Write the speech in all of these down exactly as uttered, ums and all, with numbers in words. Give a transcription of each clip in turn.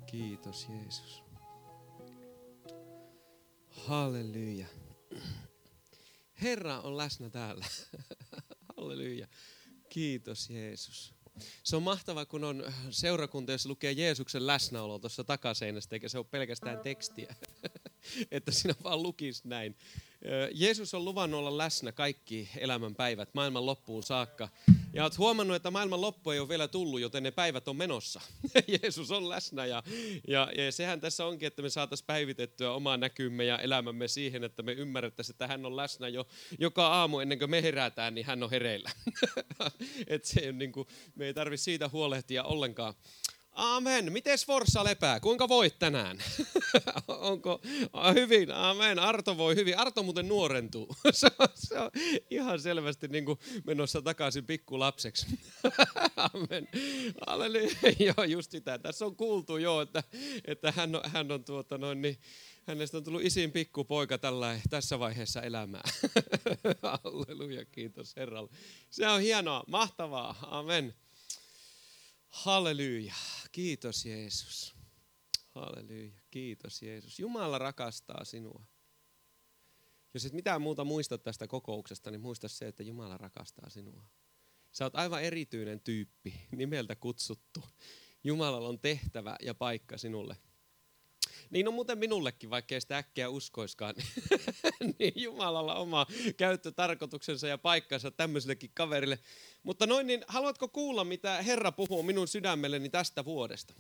Kiitos Jeesus. Halleluja. Herra on läsnä täällä. Halleluja. Kiitos Jeesus. Se on mahtavaa, kun on seurakunta, jos lukee Jeesuksen läsnäolo tuossa takaseinästä, eikä se ole pelkästään tekstiä. Että sinä vaan lukisi näin. Jeesus on luvannut olla läsnä kaikki elämän päivät maailman loppuun saakka. Ja olet huomannut, että maailman loppu ei ole vielä tullut, joten ne päivät on menossa. Jeesus on läsnä ja, ja, ja sehän tässä onkin, että me saataisiin päivitettyä omaa näkymme ja elämämme siihen, että me ymmärrettäisiin, että hän on läsnä jo joka aamu ennen kuin me herätään, niin hän on hereillä. Et se on niin kuin, me ei tarvitse siitä huolehtia ollenkaan. Amen. Mites Forssa lepää? Kuinka voit tänään? Onko hyvin? Amen. Arto voi hyvin. Arto muuten nuorentuu. Se on, se on ihan selvästi niin kuin menossa takaisin pikkulapseksi. Amen. Halleluja. Joo, just sitä. Tässä on kuultu jo, että, että hän on, hän on tuota noin niin, hänestä on tullut isin pikkupoika tällä, tässä vaiheessa elämää. Halleluja. Kiitos Herralle. Se on hienoa. Mahtavaa. Amen. Halleluja. Kiitos Jeesus. Halleluja. Kiitos Jeesus. Jumala rakastaa sinua. Jos et mitään muuta muista tästä kokouksesta, niin muista se, että Jumala rakastaa sinua. Sä oot aivan erityinen tyyppi, nimeltä kutsuttu. Jumalalla on tehtävä ja paikka sinulle. Niin on muuten minullekin, vaikka ei sitä äkkiä uskoiskaan. Niin Jumalalla oma käyttötarkoituksensa ja paikkansa tämmöisellekin kaverille. Mutta noin, niin haluatko kuulla, mitä Herra puhuu minun sydämelleni tästä vuodesta?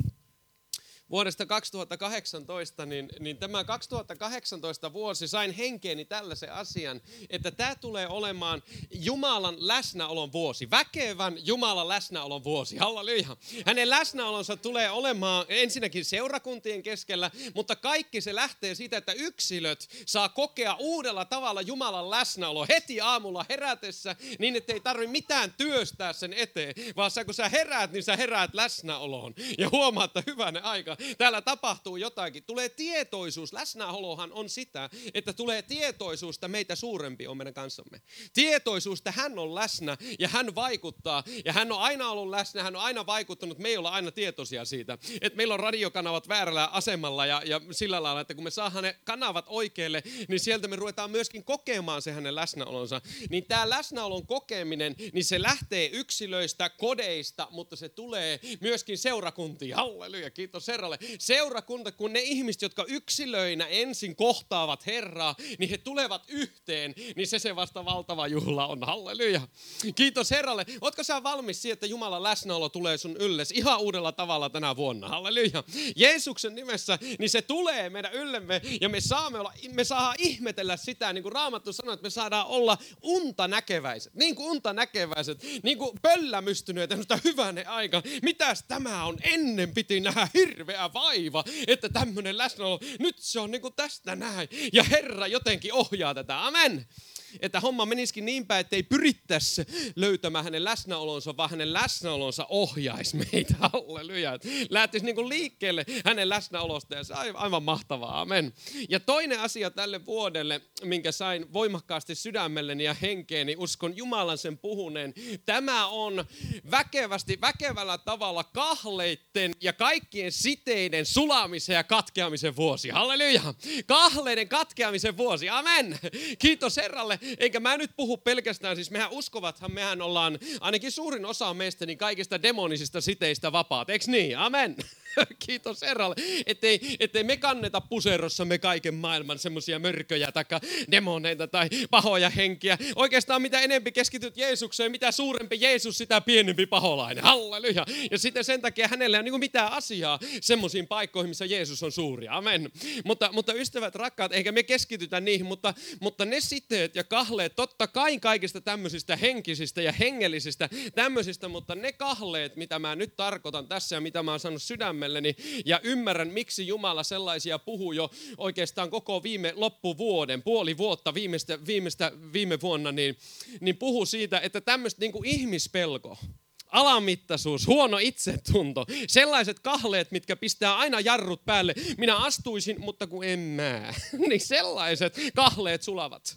Vuodesta kaksituhattakahdeksantoista, niin, niin tämä kaksituhattakahdeksantoista vuosi sain henkeeni tällaisen asian, että tämä tulee olemaan Jumalan läsnäolon vuosi, väkevän Jumalan läsnäolon vuosi. Halleluja. Hänen läsnäolonsa tulee olemaan ensinnäkin seurakuntien keskellä, mutta kaikki se lähtee siitä, että yksilöt saa kokea uudella tavalla Jumalan läsnäolo heti aamulla herätessä, niin ettei tarvitse mitään työstää sen eteen, vaan kun sä heräät, niin sä heräät läsnäoloon ja huomaat, että hyvänen aika. Täällä tapahtuu jotakin. Tulee tietoisuus. Läsnäolohan on sitä, että tulee tietoisuus, että meitä suurempi on meidän kanssamme. Tietoisuus, että hän on läsnä ja hän vaikuttaa. Ja hän on aina ollut läsnä, hän on aina vaikuttanut. Me ei olla aina tietoisia siitä. Että meillä on radiokanavat väärällä asemalla ja, ja sillä lailla, että kun me saadaan ne kanavat oikealle, niin sieltä me ruvetaan myöskin kokemaan se hänen läsnäolonsa. Niin tämä läsnäolon kokeminen, niin se lähtee yksilöistä, kodeista, mutta se tulee myöskin seurakuntiin. Halleluja, kiitos Herralle. Seurakunta, kun ne ihmiset, jotka yksilöinä ensin kohtaavat Herraa, niin he tulevat yhteen, niin se se vasta valtava juhla on. Halleluja. Kiitos Herralle. Ootko sä valmis siihen, että Jumalan läsnäolo tulee sun ylles ihan uudella tavalla tänä vuonna? Halleluja. Jeesuksen nimessä, niin se tulee meidän yllemme ja me saamme olla, me saadaan ihmetellä sitä, niin kuin Raamattu sanoo, että me saadaan olla unta näkeväiset. Niin kuin unta näkeväiset, niin kuin pöllämystyneet, että hyvänen aika. Mitäs tämä on? Ennen piti nähdä hirveä vaiva, että tämmöinen läsnäolo, nyt se on niin kuin tästä näin. Ja Herra jotenkin ohjaa tätä. Amen. Että homma menisikin niin päin, että ei pyrittäisi löytämään hänen läsnäolonsa, vaan hänen läsnäolonsa ohjaisi meitä. Halleluja. Lähtisi niin kuin liikkeelle hänen läsnäolosta ja se on aivan mahtavaa. Amen. Ja toinen asia tälle vuodelle, minkä sain voimakkaasti sydämelleni ja henkeeni, uskon Jumalan sen puhuneen. Tämä on väkevästi, väkevällä tavalla kahleitten ja kaikkien siteiden sulamisen ja katkeamisen vuosi. Halleluja. Kahleiden katkeamisen vuosi. Amen. Kiitos Herralle. Eikä mä nyt puhu pelkästään, siis mehän uskovathan, mehän ollaan, ainakin suurin osa meistä, niin kaikista demonisista siteistä vapaat, eikö niin? Amen. Kiitos Herralle, ettei, ettei me kanneta puserossamme kaiken maailman semmoisia mörköjä tai demoneita tai pahoja henkiä. Oikeastaan mitä enempi keskityt Jeesukseen, mitä suurempi Jeesus, sitä pienempi paholainen. Halleluja. Ja sitten sen takia hänellä ei ole niin mitään asiaa semmoisiin paikkoihin, missä Jeesus on suuri. Amen. Mutta, mutta ystävät rakkaat, eikä me keskitytä niihin, mutta, mutta ne siteet ja kahleet, totta kai kaikista tämmöisistä henkisistä ja hengellisistä tämmöisistä, mutta ne kahleet, mitä mä nyt tarkoitan tässä ja mitä mä oon saanut sydämelleni, ja ymmärrän, miksi Jumala sellaisia puhuu jo oikeastaan koko viime loppuvuoden, puoli vuotta viimeistä, viimeistä viime vuonna, niin, niin puhuu siitä, että tämmöistä niin kuin ihmispelko, alamittaisuus, huono itsetunto, sellaiset kahleet, mitkä pistää aina jarrut päälle. Minä astuisin, mutta kun en mä. Niin sellaiset kahleet sulavat.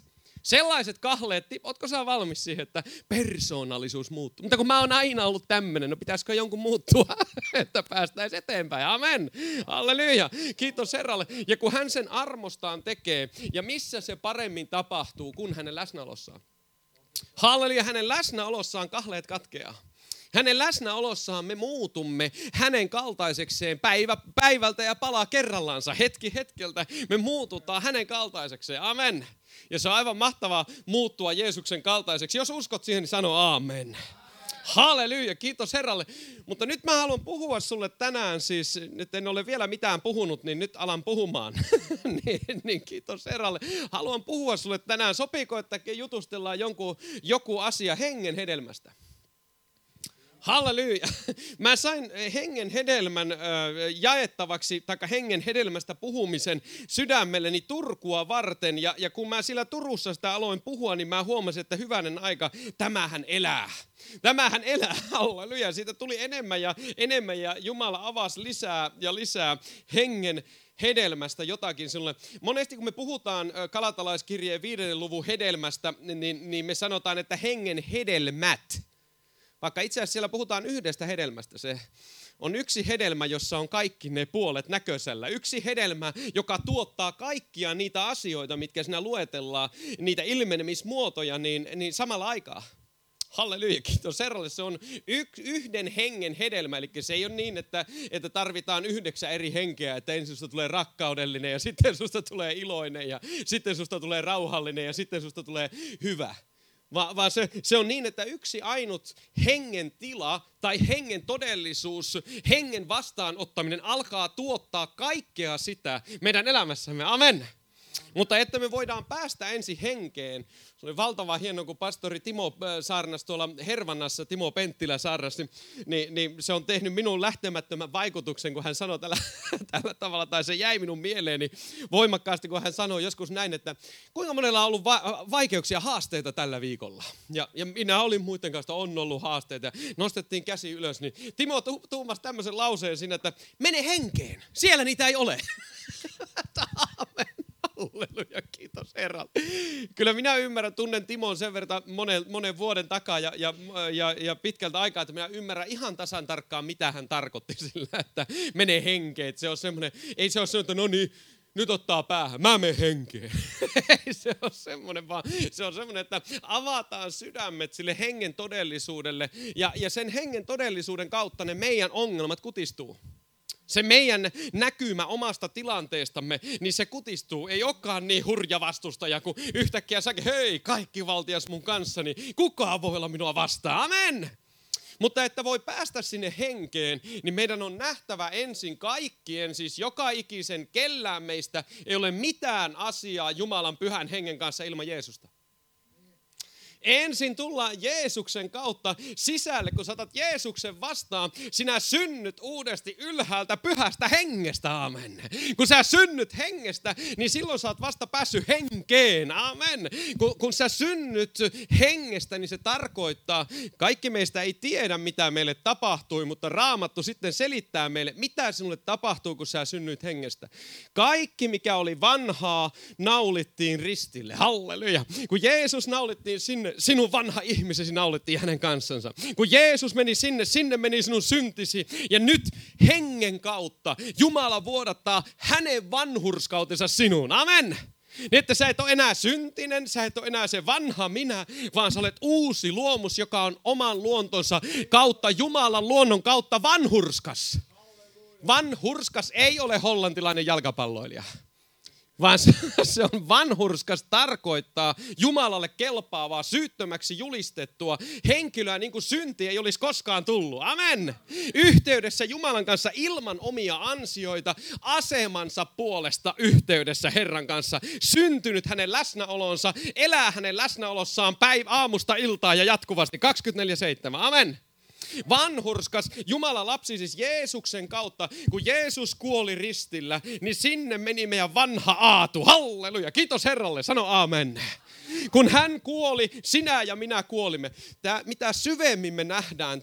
Sellaiset kahleet, ootko sä valmis siihen, että persoonallisuus muuttuu? Mutta kun mä oon aina ollut tämmöinen, no pitäisikö jonkun muuttua, että päästäisiin eteenpäin? Amen. Halleluja. Kiitos Herralle. Ja kun hän sen armostaan tekee, ja missä se paremmin tapahtuu kuin hänen läsnäolossaan? Halleluja, hänen läsnäolossaan kahleet katkeaa. Hänen läsnäolossaan me muutumme hänen kaltaisekseen päivä päivältä ja palaa kerrallansa. Hetki hetkeltä me muututaan hänen kaltaisekseen. Amen. Ja se on aivan mahtavaa muuttua Jeesuksen kaltaiseksi. Jos uskot siihen, niin sano aamen. Halleluja, kiitos Herralle. Mutta nyt mä haluan puhua sulle tänään, siis nyt en ole vielä mitään puhunut, niin nyt alan puhumaan. niin, niin kiitos Herralle. Haluan puhua sulle tänään. Sopiiko, että jutustellaan jonkun, joku asia hengen hedelmästä? Halleluja. Mä sain hengen hedelmän äh, jaettavaksi, taikka hengen hedelmästä puhumisen sydämelleni Turkua varten. Ja, ja kun mä siellä Turussa sitä aloin puhua, niin mä huomasin, että hyvänen aika, tämähän elää. Tämähän elää, halleluja. Siitä tuli enemmän ja enemmän ja Jumala avasi lisää ja lisää hengen hedelmästä jotakin sinulle. Monesti kun me puhutaan Galatalaiskirjeen viidennen luvun hedelmästä, niin, niin me sanotaan, että hengen hedelmät. Vaikka itse asiassa siellä puhutaan yhdestä hedelmästä. Se on yksi hedelmä, jossa on kaikki ne puolet näköisellä. Yksi hedelmä, joka tuottaa kaikkia niitä asioita, mitkä siinä luetellaan, niitä ilmenemismuotoja, niin, niin samalla aikaa. Halleluja, kiitos Herralle. Se on yk, yhden hengen hedelmä, eli se ei ole niin, että, että tarvitaan yhdeksän eri henkeä, että ensin susta tulee rakkaudellinen ja sitten susta tulee iloinen ja sitten susta tulee rauhallinen ja sitten susta tulee hyvä. Va, vaan se, se on niin, että yksi ainut hengen tila tai hengen todellisuus, hengen vastaanottaminen alkaa tuottaa kaikkea sitä meidän elämässämme. Amen. Mutta että me voidaan päästä ensin henkeen. Se oli valtavan hieno, kun pastori Timo saarnasi tuolla Hervannassa, Timo Penttilä saarnasi, niin, niin se on tehnyt minun lähtemättömän vaikutuksen, kun hän sanoi tällä, tällä tavalla, tai se jäi minun mieleeni voimakkaasti, kun hän sanoi joskus näin, että kuinka monella on ollut va- vaikeuksia, haasteita tällä viikolla. Ja, ja minä olin muiden kanssa, on ollut haasteita, ja nostettiin käsi ylös, niin Timo tu- tuumasi tämmöisen lauseen siinä, että mene henkeen, siellä niitä ei ole. Amen. Halleluja, kiitos Herralle. Kyllä minä ymmärrän, tunnen Timon sen verran monen, monen vuoden takaa ja, ja, ja, ja pitkältä aikaa, että minä ymmärrän ihan tasan tarkkaan, mitä hän tarkoitti sillä, että menee henkeen. Se on semmoinen, ei se ole semmoinen, että no niin, nyt ottaa päähän, mä menen henkeen. Ei se ole semmoinen, vaan se on semmoinen, että avataan sydämet sille hengen todellisuudelle ja, ja sen hengen todellisuuden kautta ne meidän ongelmat kutistuu. Se meidän näkymä omasta tilanteestamme, niin se kutistuu. Ei olekaan niin hurja vastustaja, kun yhtäkkiä säkin, hei, kaikki valtias mun kanssani, kukaan voi olla minua vastaan. Amen. Mutta että voi päästä sinne henkeen, niin meidän on nähtävä ensin kaikkien, siis joka ikisen, kellään meistä ei ole mitään asiaa Jumalan pyhän hengen kanssa ilman Jeesusta. Ensin tullaan Jeesuksen kautta sisälle, kun saatat Jeesuksen vastaan, sinä synnyt uudesti ylhäältä pyhästä hengestä, amen. Kun sä synnyt hengestä, niin silloin sä oot vasta päässyt henkeen, amen. Kun, kun sä synnyt hengestä, niin se tarkoittaa, kaikki meistä ei tiedä, mitä meille tapahtui, mutta Raamattu sitten selittää meille, mitä sinulle tapahtuu, kun sä synnyt hengestä. Kaikki, mikä oli vanhaa, naulittiin ristille, halleluja. Kun Jeesus naulittiin sinne, sinun vanha ihmisesi naulittiin hänen kanssansa. Kun Jeesus meni sinne, sinne meni sinun syntisi. Ja nyt hengen kautta Jumala vuodattaa hänen vanhurskautensa sinuun. Amen. Niin, että sä et ole enää syntinen, sä et ole enää se vanha minä, vaan sä olet uusi luomus, joka on oman luontonsa kautta, Jumalan luonnon kautta vanhurskas. Vanhurskas ei ole hollantilainen jalkapalloilija. Vaan se on vanhurskas, tarkoittaa Jumalalle kelpaavaa, syyttömäksi julistettua henkilöä, niin kuin synti ei olisi koskaan tullut. Amen. Yhteydessä Jumalan kanssa ilman omia ansioita, asemansa puolesta yhteydessä Herran kanssa. Syntynyt hänen läsnäolonsa, elää hänen läsnäolossaan päivä aamusta iltaan ja jatkuvasti kaksikymmentäneljä seitsemän. Amen. Vanhurskas Jumalan lapsi siis Jeesuksen kautta, kun Jeesus kuoli ristillä, niin sinne meni meidän vanha aatu. Halleluja, kiitos Herralle, sano aamen. Kun hän kuoli, sinä ja minä kuolimme. Tämä, mitä syvemmin me nähdään tämä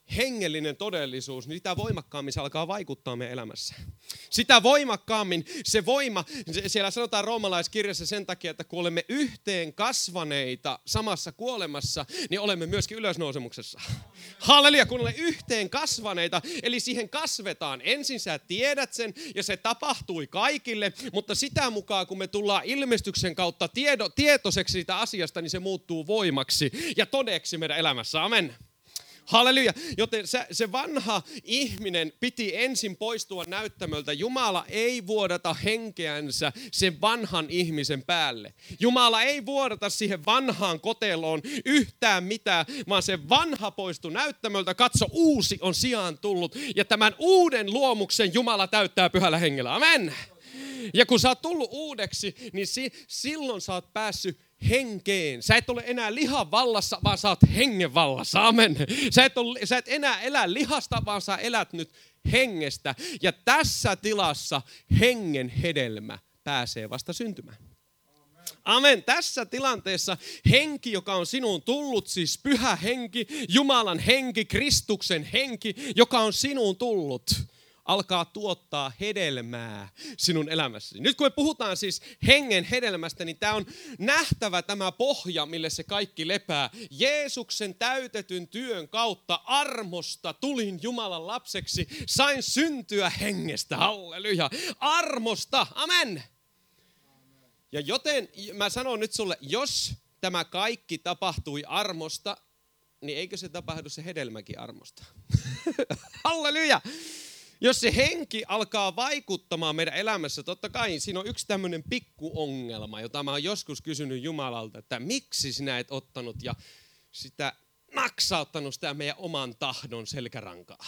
hengellinen todellisuus, niin sitä voimakkaammin se alkaa vaikuttaa meidän elämässä. Sitä voimakkaammin se voima, siellä sanotaan roomalaiskirjassa sen takia, että kun olemme yhteen kasvaneita samassa kuolemassa, niin olemme myöskin ylösnousemuksessa. Halleluja, kun olemme yhteen kasvaneita, eli siihen kasvetaan. Ensin sä tiedät sen ja se tapahtui kaikille, mutta sitä mukaan kun me tullaan ilmestyksen kautta tiedo, tietoiseksi siitä asiasta, niin se muuttuu voimaksi ja todeksi meidän elämässä. Amen. Halleluja. Joten se, se vanha ihminen piti ensin poistua näyttämöltä. Jumala ei vuodata henkeänsä sen vanhan ihmisen päälle. Jumala ei vuodata siihen vanhaan koteloon yhtään mitään, vaan se vanha poistui näyttämöltä. Katso, uusi on sijaan tullut. Ja tämän uuden luomuksen Jumala täyttää pyhällä hengellä. Amen. Ja kun sä oot tullut uudeksi, niin si, silloin sä oot päässyt henkeen. Sä et ole enää lihan vallassa, vaan sä oot hengen vallassa. Amen. Sä et, ole, sä et enää elä lihasta, vaan sä elät nyt hengestä. Ja tässä tilassa hengen hedelmä pääsee vasta syntymään. Amen. Tässä tilanteessa henki, joka on sinuun tullut, siis pyhä henki, Jumalan henki, Kristuksen henki, joka on sinuun tullut, alkaa tuottaa hedelmää sinun elämässäsi. Nyt kun me puhutaan siis hengen hedelmästä, niin tämä on nähtävä tämä pohja, mille se kaikki lepää. Jeesuksen täytetyn työn kautta armosta tulin Jumalan lapseksi, sain syntyä hengestä. Halleluja. Armosta. Amen. Ja joten mä sanon nyt sulle, jos tämä kaikki tapahtui armosta, niin eikö se tapahdu se hedelmäkin armosta? Halleluja. Jos se henki alkaa vaikuttamaan meidän elämässä, totta kai siinä on yksi tämmöinen pikkuongelma, jota mä oon joskus kysynyt Jumalalta, että miksi sinä et ottanut ja sitä naksauttanut sitä meidän oman tahdon selkärankaa.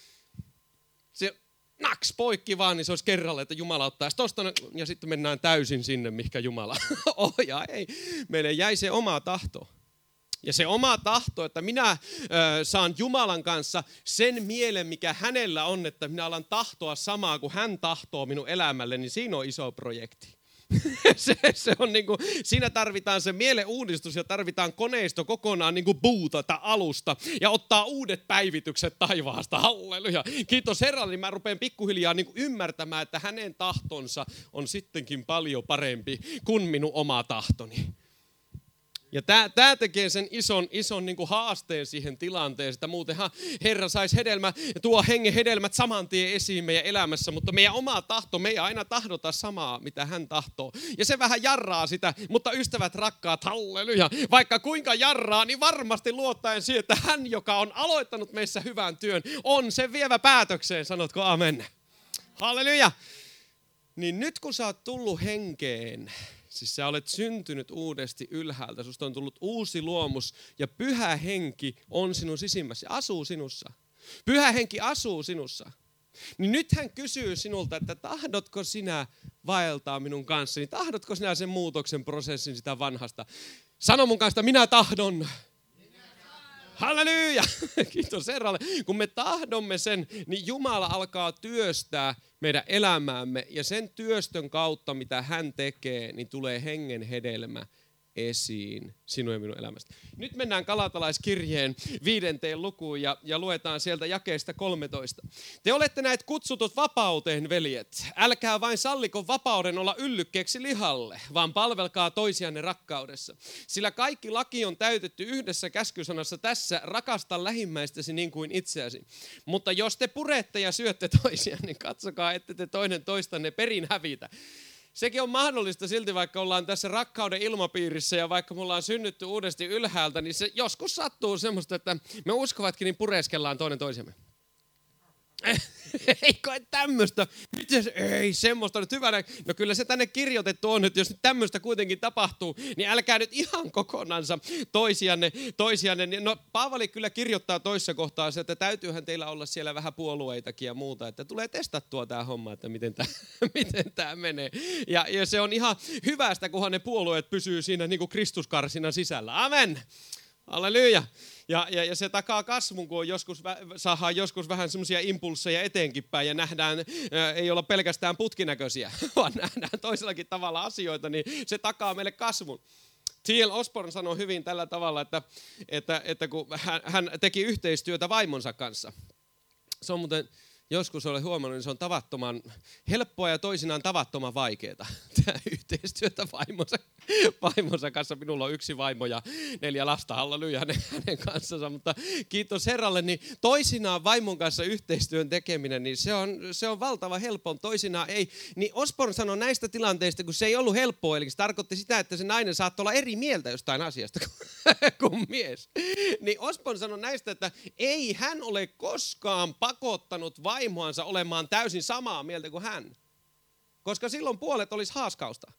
Se naks poikki vaan, niin se olisi kerralla, että Jumala ottaisi tosta ja sitten mennään täysin sinne, mihinkä Jumala ohjaa. Ei, meille jäi se oma tahto. Ja se oma tahto, että minä äh, saan Jumalan kanssa sen mielen, mikä hänellä on, että minä alan tahtoa samaa kuin hän tahtoo minun elämälle, niin siinä on iso projekti. se, se on niin kuin, siinä tarvitaan se mielen uudistus ja tarvitaan koneisto kokonaan niin kuin bootata alusta ja ottaa uudet päivitykset taivaasta. Halleluja. Kiitos Herralle, niin mä rupean pikkuhiljaa niin kuin ymmärtämään, että hänen tahtonsa on sittenkin paljon parempi kuin minun oma tahtoni. Ja tämä, tämä tekee sen ison, ison niin kuin haasteen siihen tilanteeseen, että muutenhan Herra saisi hedelmä, tuo hengen hedelmät saman tien esiin meidän elämässä, mutta meidän oma tahto, me ei aina tahdota samaa, mitä hän tahtoo. Ja se vähän jarraa sitä, mutta ystävät rakkaat, halleluja, vaikka kuinka jarraa, niin varmasti luottaen siihen, että hän, joka on aloittanut meissä hyvän työn, on sen vievä päätökseen, sanotko amen. Halleluja. Niin nyt kun sä oot tullut henkeen, siis sä olet syntynyt uudesti ylhäältä, susta on tullut uusi luomus ja pyhä henki on sinun sisimmässä, asuu sinussa. Pyhä henki asuu sinussa. Niin nyt hän kysyy sinulta, että tahdotko sinä vaeltaa minun kanssani, tahdotko sinä sen muutoksen prosessin sitä vanhasta. Sano mun kanssa, minä tahdon. Halleluja! Kiitos Herralle. Kun me tahdomme sen, niin Jumala alkaa työstää meidän elämäämme. Ja sen työstön kautta, mitä hän tekee, niin tulee hengen hedelmä esiin sinun ja minun elämästä. Nyt mennään Galatalaiskirjeen viidenteen lukuun ja, ja luetaan sieltä jakeesta kolmetoista. Te olette näet kutsutut vapauteen, veljet. Älkää vain salliko vapauden olla yllykkeeksi lihalle, vaan palvelkaa toisianne rakkaudessa. Sillä kaikki laki on täytetty yhdessä käskysanassa tässä, rakasta lähimmäistäsi niin kuin itseäsi. Mutta jos te purette ja syötte toisiaan, niin katsokaa, ette te toinen toistanne perin hävitä. Sekin on mahdollista silti, vaikka ollaan tässä rakkauden ilmapiirissä ja vaikka me ollaan synnytty uudesti ylhäältä, niin se joskus sattuu semmoista, että me uskovatkin, niin pureskellaan toinen toisemme. Ei koe tämmöistä. Ei semmoista nyt hyvänä. No kyllä se tänne kirjoitettu on, että jos nyt tämmöistä kuitenkin tapahtuu, niin älkää nyt ihan kokonansa toisianne. toisianne. No Paavali kyllä kirjoittaa toissa kohtaa se, että täytyyhän teillä olla siellä vähän puolueitakin ja muuta, että tulee testattua tämä homma, että miten tämä, miten tämä menee. Ja, ja se on ihan hyvästä, kunhan ne puolueet pysyy siinä niin kuin Kristuskarsinan sisällä. Amen. Halleluja. Ja, ja, ja se takaa kasvun, kun on joskus, saadaan joskus vähän semmoisia impulsseja eteenkin päin ja nähdään, ää, ei olla pelkästään putkinäköisiä, vaan nähdään toisellakin tavalla asioita, niin se takaa meille kasvun. T L Osborne sanoi hyvin tällä tavalla, että, että, että kun hän, hän teki yhteistyötä vaimonsa kanssa. Se on muuten, joskus olen huomannut, niin se on tavattoman helppoa ja toisinaan tavattoman vaikeaa. Tämä yhteistyötä vaimonsa, vaimonsa kanssa. Minulla on yksi vaimo ja neljä lasta, halleluja hänen, hänen kanssansa. Mutta kiitos Herralle, niin toisinaan vaimon kanssa yhteistyön tekeminen, niin se on, se on valtava helppo. Toisinaan ei. Niin Osborne sanoi näistä tilanteista, kun se ei ollut helppoa. Eli se tarkoitti sitä, että se nainen saattoi olla eri mieltä jostain asiasta kuin mies. Niin Osborne sanoi näistä, että ei hän ole koskaan pakottanut vaimoansa olemaan täysin samaa mieltä kuin hän. Koska silloin puolet olisi haaskausta.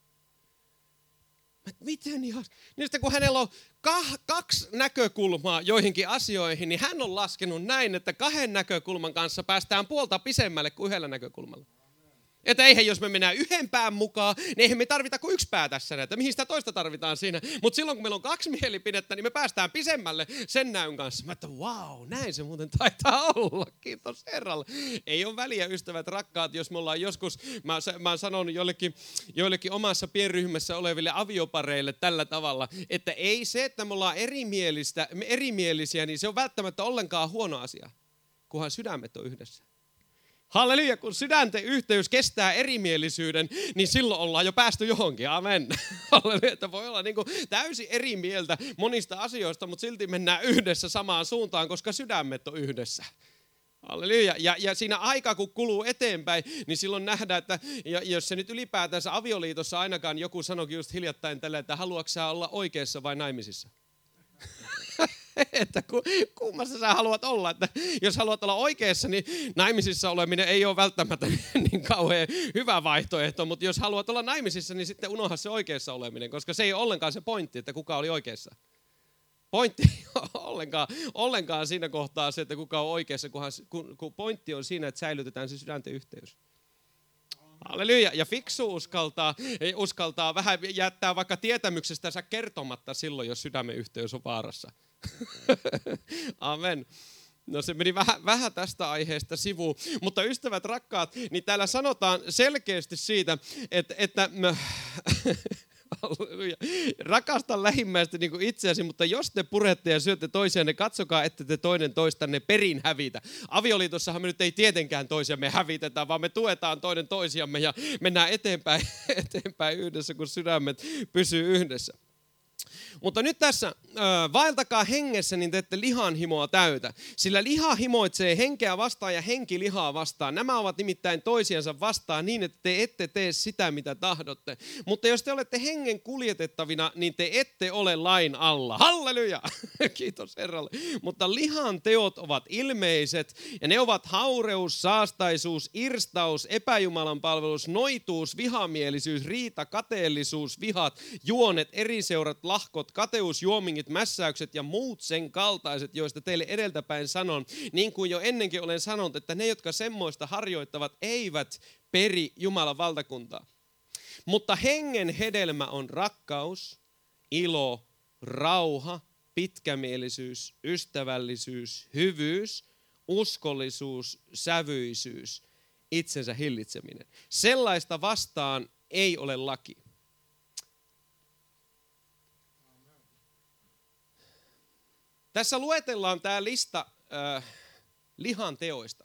Miten ihan? Niin kun hänellä on kaksi näkökulmaa joihinkin asioihin, niin hän on laskenut näin, että kahden näkökulman kanssa päästään puolta pisemmälle kuin yhdellä näkökulmalla. Että eihän jos me mennään yhden pään mukaan, niin eihän me tarvita kuin yksi pää tässä näitä. Mihin sitä toista tarvitaan siinä? Mutta silloin kun meillä on kaksi mielipidettä, niin me päästään pisemmälle sen näyn kanssa. Mä että vau, näin se muuten taitaa olla. Kiitos Herralle. Ei ole väliä, ystävät rakkaat, jos me ollaan joskus, mä, mä oon sanonut joillekin, joillekin omassa pienryhmässä oleville aviopareille tällä tavalla, että ei se, että me ollaan erimielistä, erimielisiä, niin se on välttämättä ollenkaan huono asia, kunhan sydämet on yhdessä. Halleluja, kun sydänten yhteys kestää erimielisyyden, niin silloin ollaan jo päästy johonkin. Amen. Halleluja, että voi olla niin kuin täysin eri mieltä monista asioista, mutta silti mennään yhdessä samaan suuntaan, koska sydämet on yhdessä. Halleluja. Ja, ja siinä aika, kun kuluu eteenpäin, niin silloin nähdään, että ja, jos se nyt ylipäätänsä avioliitossa ainakaan joku sanoikin just hiljattain tällä, että haluatko sä olla oikeassa vai naimisissa? Että kummassa sä haluat olla, että jos haluat olla oikeassa, niin naimisissa oleminen ei ole välttämättä niin kauhean hyvä vaihtoehto, mutta jos haluat olla naimisissa, niin sitten unohda se oikeassa oleminen, koska se ei ole ollenkaan se pointti, että kuka oli oikeassa. Pointti ei ole ollenkaan, ollenkaan siinä kohtaa se, että kuka on oikeassa, kunhan, kun, kun pointti on siinä, että säilytetään se sydänten yhteys. Halleluja. Ja fiksu uskaltaa, uskaltaa vähän jättää vaikka tietämyksestänsä kertomatta silloin, jos sydämen yhteys on vaarassa. Amen. No se meni vähän, vähän tästä aiheesta sivuun. Mutta ystävät rakkaat, niin täällä sanotaan selkeästi siitä, että, että rakasta lähimmäistä niin kuin itseäsi, mutta jos te purette ja syötte toisianne, katsokaa, että te toinen toistanne perin hävitä. Avioliitossahan me nyt ei tietenkään toisiamme hävitetä, vaan me tuetaan toinen toisiamme ja mennään eteenpäin, eteenpäin yhdessä, kun sydämet pysyy yhdessä. Mutta nyt tässä, äh, vaeltakaa hengessä, niin te ette lihan himoa täytä. Sillä liha himoitsee henkeä vastaan ja henki lihaa vastaan. Nämä ovat nimittäin toisiansa vastaan niin, että te ette tee sitä, mitä tahdotte. Mutta jos te olette hengen kuljetettavina, niin te ette ole lain alla. Halleluja! Kiitos Herralle. Mutta lihan teot ovat ilmeiset, ja ne ovat haureus, saastaisuus, irstaus, epäjumalan palvelus, noituus, vihamielisyys, riita, kateellisuus, vihat, juonet, eriseurat, lahkot, kateus, juomingit, mässäykset ja muut sen kaltaiset, joista teille edeltäpäin sanon, niin kuin jo ennenkin olen sanonut, että ne, jotka semmoista harjoittavat, eivät peri Jumalan valtakuntaa. Mutta hengen hedelmä on rakkaus, ilo, rauha, pitkämielisyys, ystävällisyys, hyvyys, uskollisuus, sävyisyys, itsensä hillitseminen. Sellaista vastaan ei ole laki. Tässä luetellaan tämä lista äh, lihan teoista.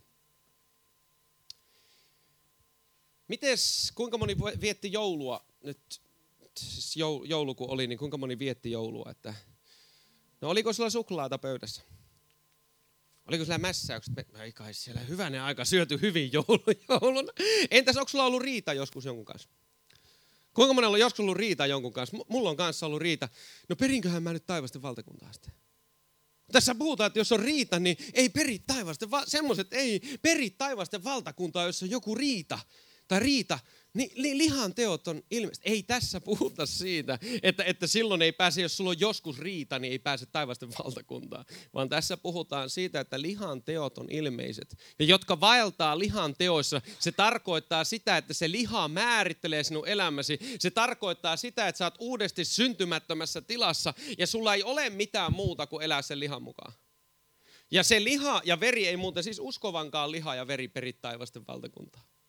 Mites, kuinka moni vietti joulua nyt, siis joulu kun oli, niin kuinka moni vietti joulua? Että, no oliko sulla suklaata pöydässä? Oliko sulla mässäykset? Ei kai siellä hyvänen aika syöty hyvin jouluna. Entäs onko sulla ollut riita joskus jonkun kanssa? Kuinka monella on joskus ollut riita jonkun kanssa? Mulla on kanssa ollut riita. No perinköhän mä nyt taivasten valtakuntaa sitten? Tässä puhutaan, että jos on riita, niin ei peri taivasten, semmoiset ei peri taivasten valtakuntaa, jos on joku riita tai riita, niin lihan teot on ilmeisesti. Ei tässä puhuta siitä, että, että silloin ei pääse, jos sulla on joskus riita, niin ei pääse taivasten valtakuntaan. Vaan tässä puhutaan siitä, että lihan teot on ilmeiset. Ja jotka vaeltaa lihan teoissa, se tarkoittaa sitä, että se liha määrittelee sinun elämäsi. Se tarkoittaa sitä, että sä oot uudesti syntymättömässä tilassa ja sulla ei ole mitään muuta kuin elää sen lihan mukaan. Ja se liha ja veri ei muuten, siis uskovankaan liha ja veri peri taivasten valtakuntaa.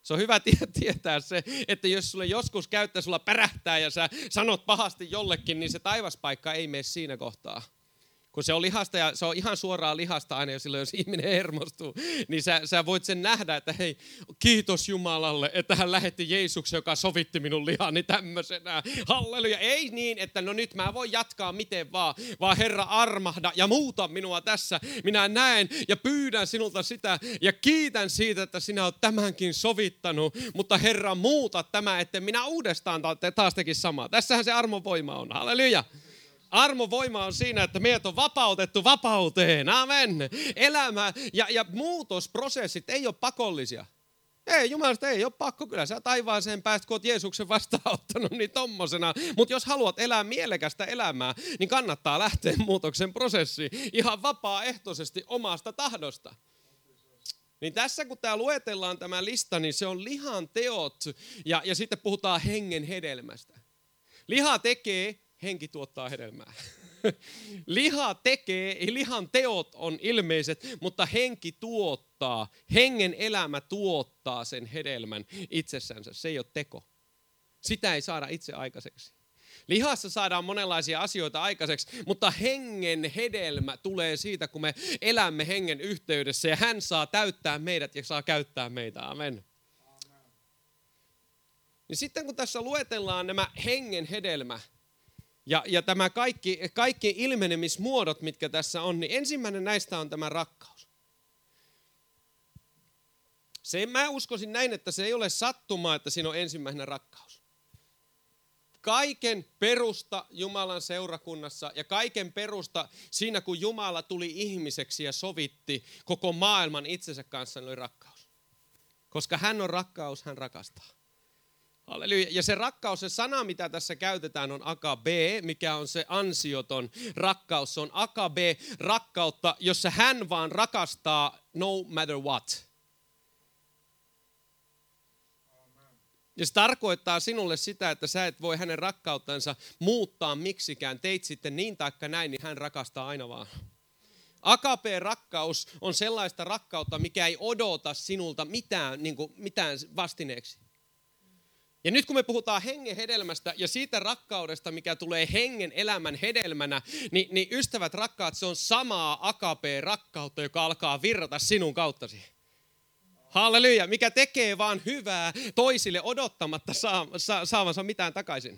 Se on hyvä tietää se, että jos sulle joskus käyttää, sulla pärähtää ja sä sanot pahasti jollekin, niin se taivaspaikka ei mene siinä kohtaa. Kun se on lihasta ja se on ihan suoraan lihasta aina, ja silloin jos ihminen hermostuu, niin sä, sä voit sen nähdä, että hei, kiitos Jumalalle, että hän lähetti Jeesuksen, joka sovitti minun lihani tämmöisenä. Halleluja. Ei niin, että no nyt mä voin jatkaa miten vaan, vaan Herra armahda ja muuta minua tässä. Minä näen ja pyydän sinulta sitä ja kiitän siitä, että sinä olet tämänkin sovittanut, mutta Herra muuta tämä, että minä uudestaan taas tekin samaa. Tässähän se armon voima on. Halleluja. Armon voima on siinä, että meidät on vapautettu vapauteen. Amen. Elämä ja, ja muutosprosessit ei ole pakollisia. Ei, Jumalasta ei ole pakko. Kyllä sä taivaaseen pääst, kun oot Jeesuksen vastaanottanut, niin tommosena. Mutta jos haluat elää mielekästä elämää, niin kannattaa lähteä muutoksen prosessiin ihan vapaaehtoisesti omasta tahdosta. Niin tässä kun tää luetellaan tämä lista, niin se on lihan teot ja, ja sitten puhutaan hengen hedelmästä. Liha tekee, henki tuottaa hedelmää. Liha tekee, lihan teot on ilmeiset, mutta henki tuottaa, hengen elämä tuottaa sen hedelmän itsessänsä. Se ei ole teko. Sitä ei saada itse aikaiseksi. Lihassa saadaan monenlaisia asioita aikaiseksi, mutta hengen hedelmä tulee siitä, kun me elämme hengen yhteydessä ja hän saa täyttää meidät ja saa käyttää meitä. Amen. Amen. Niin sitten kun tässä luetellaan nämä hengen hedelmä, Ja, ja tämä kaikki, kaikki ilmenemismuodot, mitkä tässä on, niin ensimmäinen näistä on tämä rakkaus. Se, mä uskoisin näin, että se ei ole sattumaa, että siinä on ensimmäinen rakkaus. Kaiken perusta Jumalan seurakunnassa ja kaiken perusta siinä, kun Jumala tuli ihmiseksi ja sovitti koko maailman itsensä kanssa, oli rakkaus. Koska hän on rakkaus, hän rakastaa. Halleluja. Ja se rakkaus, se sana, mitä tässä käytetään, on agape, mikä on se ansioton rakkaus. Se on agape rakkautta, jossa hän vaan rakastaa no matter what. Amen. Ja se tarkoittaa sinulle sitä, että sä et voi hänen rakkauttansa muuttaa miksikään. Teit sitten niin taikka näin, niin hän rakastaa aina vaan. Agape-rakkaus on sellaista rakkautta, mikä ei odota sinulta mitään, niin kuin, mitään vastineeksi. Ja nyt kun me puhutaan hengen hedelmästä ja siitä rakkaudesta, mikä tulee hengen elämän hedelmänä, niin, niin ystävät rakkaat, se on samaa agape-rakkautta, joka alkaa virrata sinun kauttasi. Halleluja, mikä tekee vaan hyvää toisille odottamatta saa, sa, saavansa mitään takaisin.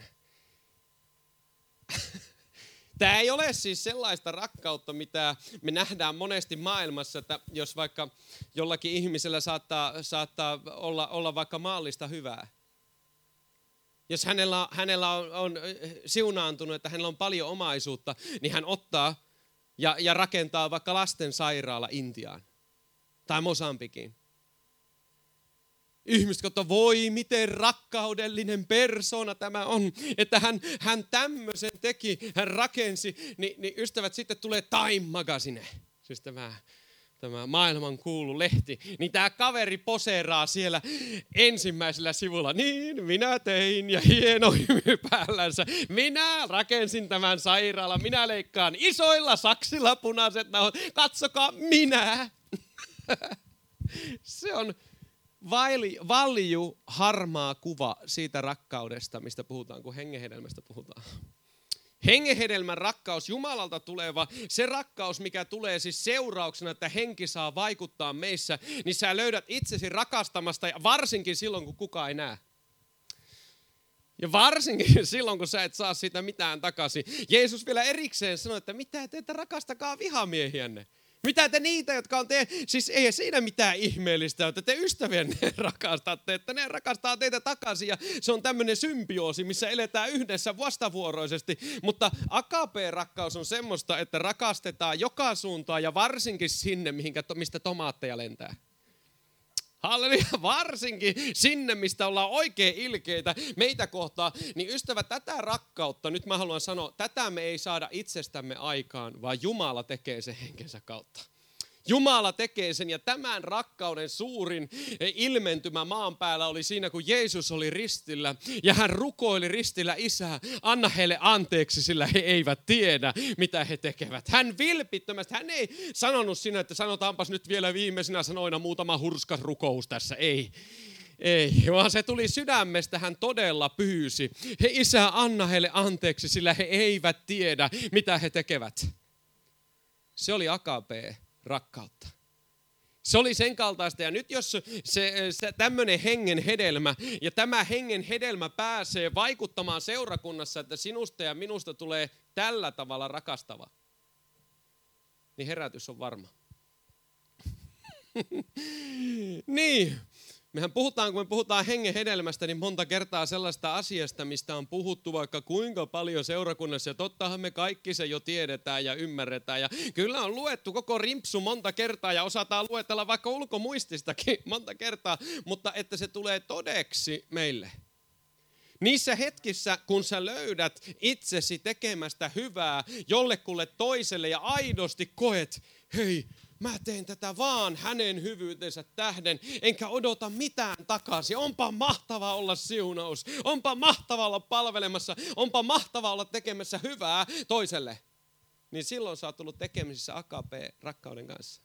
Tämä ei ole siis sellaista rakkautta, mitä me nähdään monesti maailmassa, että jos vaikka jollakin ihmisellä saattaa, saattaa olla, olla vaikka maallista hyvää. Jos hänellä, hänellä on, on siunaantunut, että hänellä on paljon omaisuutta, niin hän ottaa ja, ja rakentaa vaikka lastensairaala Intiaan tai Mosambikiin. Ihmiset katsovat, voi miten rakkaudellinen persona tämä on, että hän, hän tämmöisen teki, hän rakensi, niin, niin ystävät sitten tulee Time Magazine, siis tämä, tämä maailman kuulu lehti, niin tämä kaveri poseeraa siellä ensimmäisellä sivulla, niin minä tein ja hieno hymy päällänsä, minä rakensin tämän sairaalan, minä leikkaan isoilla saksilla punaiset nauhat, katsokaa minä. Se on valju harmaa kuva siitä rakkaudesta, mistä puhutaan, kun hengenhedelmästä puhutaan. Hengenhedelmän rakkaus, Jumalalta tuleva, se rakkaus, mikä tulee siis seurauksena, että henki saa vaikuttaa meissä, niin sä löydät itsesi rakastamasta, ja varsinkin silloin, kun kukaan ei näe. Ja varsinkin silloin, kun sä et saa siitä mitään takaisin. Jeesus vielä erikseen sanoi, että mitä te, että rakastakaa vihamiehiänne. Mitä te niitä, jotka on te, siis ei siinä mitään ihmeellistä, että te ystävienne rakastatte, että ne rakastaa teitä takaisin ja se on tämmöinen symbioosi, missä eletään yhdessä vastavuoroisesti. Mutta agape-rakkaus on semmoista, että rakastetaan joka suuntaan ja varsinkin sinne, mistä tomaatteja lentää. Halleluja, varsinkin sinne, mistä ollaan oikein ilkeitä meitä kohtaan, niin ystävä, tätä rakkautta, nyt mä haluan sanoa, tätä me ei saada itsestämme aikaan, vaan Jumala tekee sen henkensä kautta. Jumala tekee sen ja tämän rakkauden suurin ilmentymä maan päällä oli siinä, kun Jeesus oli ristillä ja hän rukoili ristillä, Isä, anna heille anteeksi, sillä he eivät tiedä, mitä he tekevät. Hän vilpittömästi, hän ei sanonut siinä, että sanotaanpas nyt vielä viimeisenä sanoina muutama hurskas rukous tässä, ei. Ei, vaan se tuli sydämestä, hän todella pyysi. He, Isä, anna heille anteeksi, sillä he eivät tiedä, mitä he tekevät. Se oli agape-rakkautta. Se oli sen kaltaista, ja nyt jos se, se tämmöinen hengen hedelmä, ja tämä hengen hedelmä pääsee vaikuttamaan seurakunnassa, että sinusta ja minusta tulee tällä tavalla rakastava, niin herätys on varma. Niin, mehän puhutaan, kun me puhutaan hengen hedelmästä, niin monta kertaa sellaista asiasta, mistä on puhuttu vaikka kuinka paljon seurakunnassa, ja tottahan me kaikki se jo tiedetään ja ymmärretään, ja kyllä on luettu koko rimpsu monta kertaa, ja osataan luetella vaikka ulkomuististakin monta kertaa, mutta että se tulee todeksi meille. Niissä hetkissä, kun sä löydät itsesi tekemästä hyvää jollekulle toiselle, ja aidosti koet, hei, mä teen tätä vaan hänen hyvyytensä tähden, enkä odota mitään takaisin. Onpa mahtavaa olla siunaus, onpa mahtavaa olla palvelemassa, onpa mahtavaa olla tekemässä hyvää toiselle. Niin silloin sä oot tullut tekemisissä agape-rakkauden kanssa.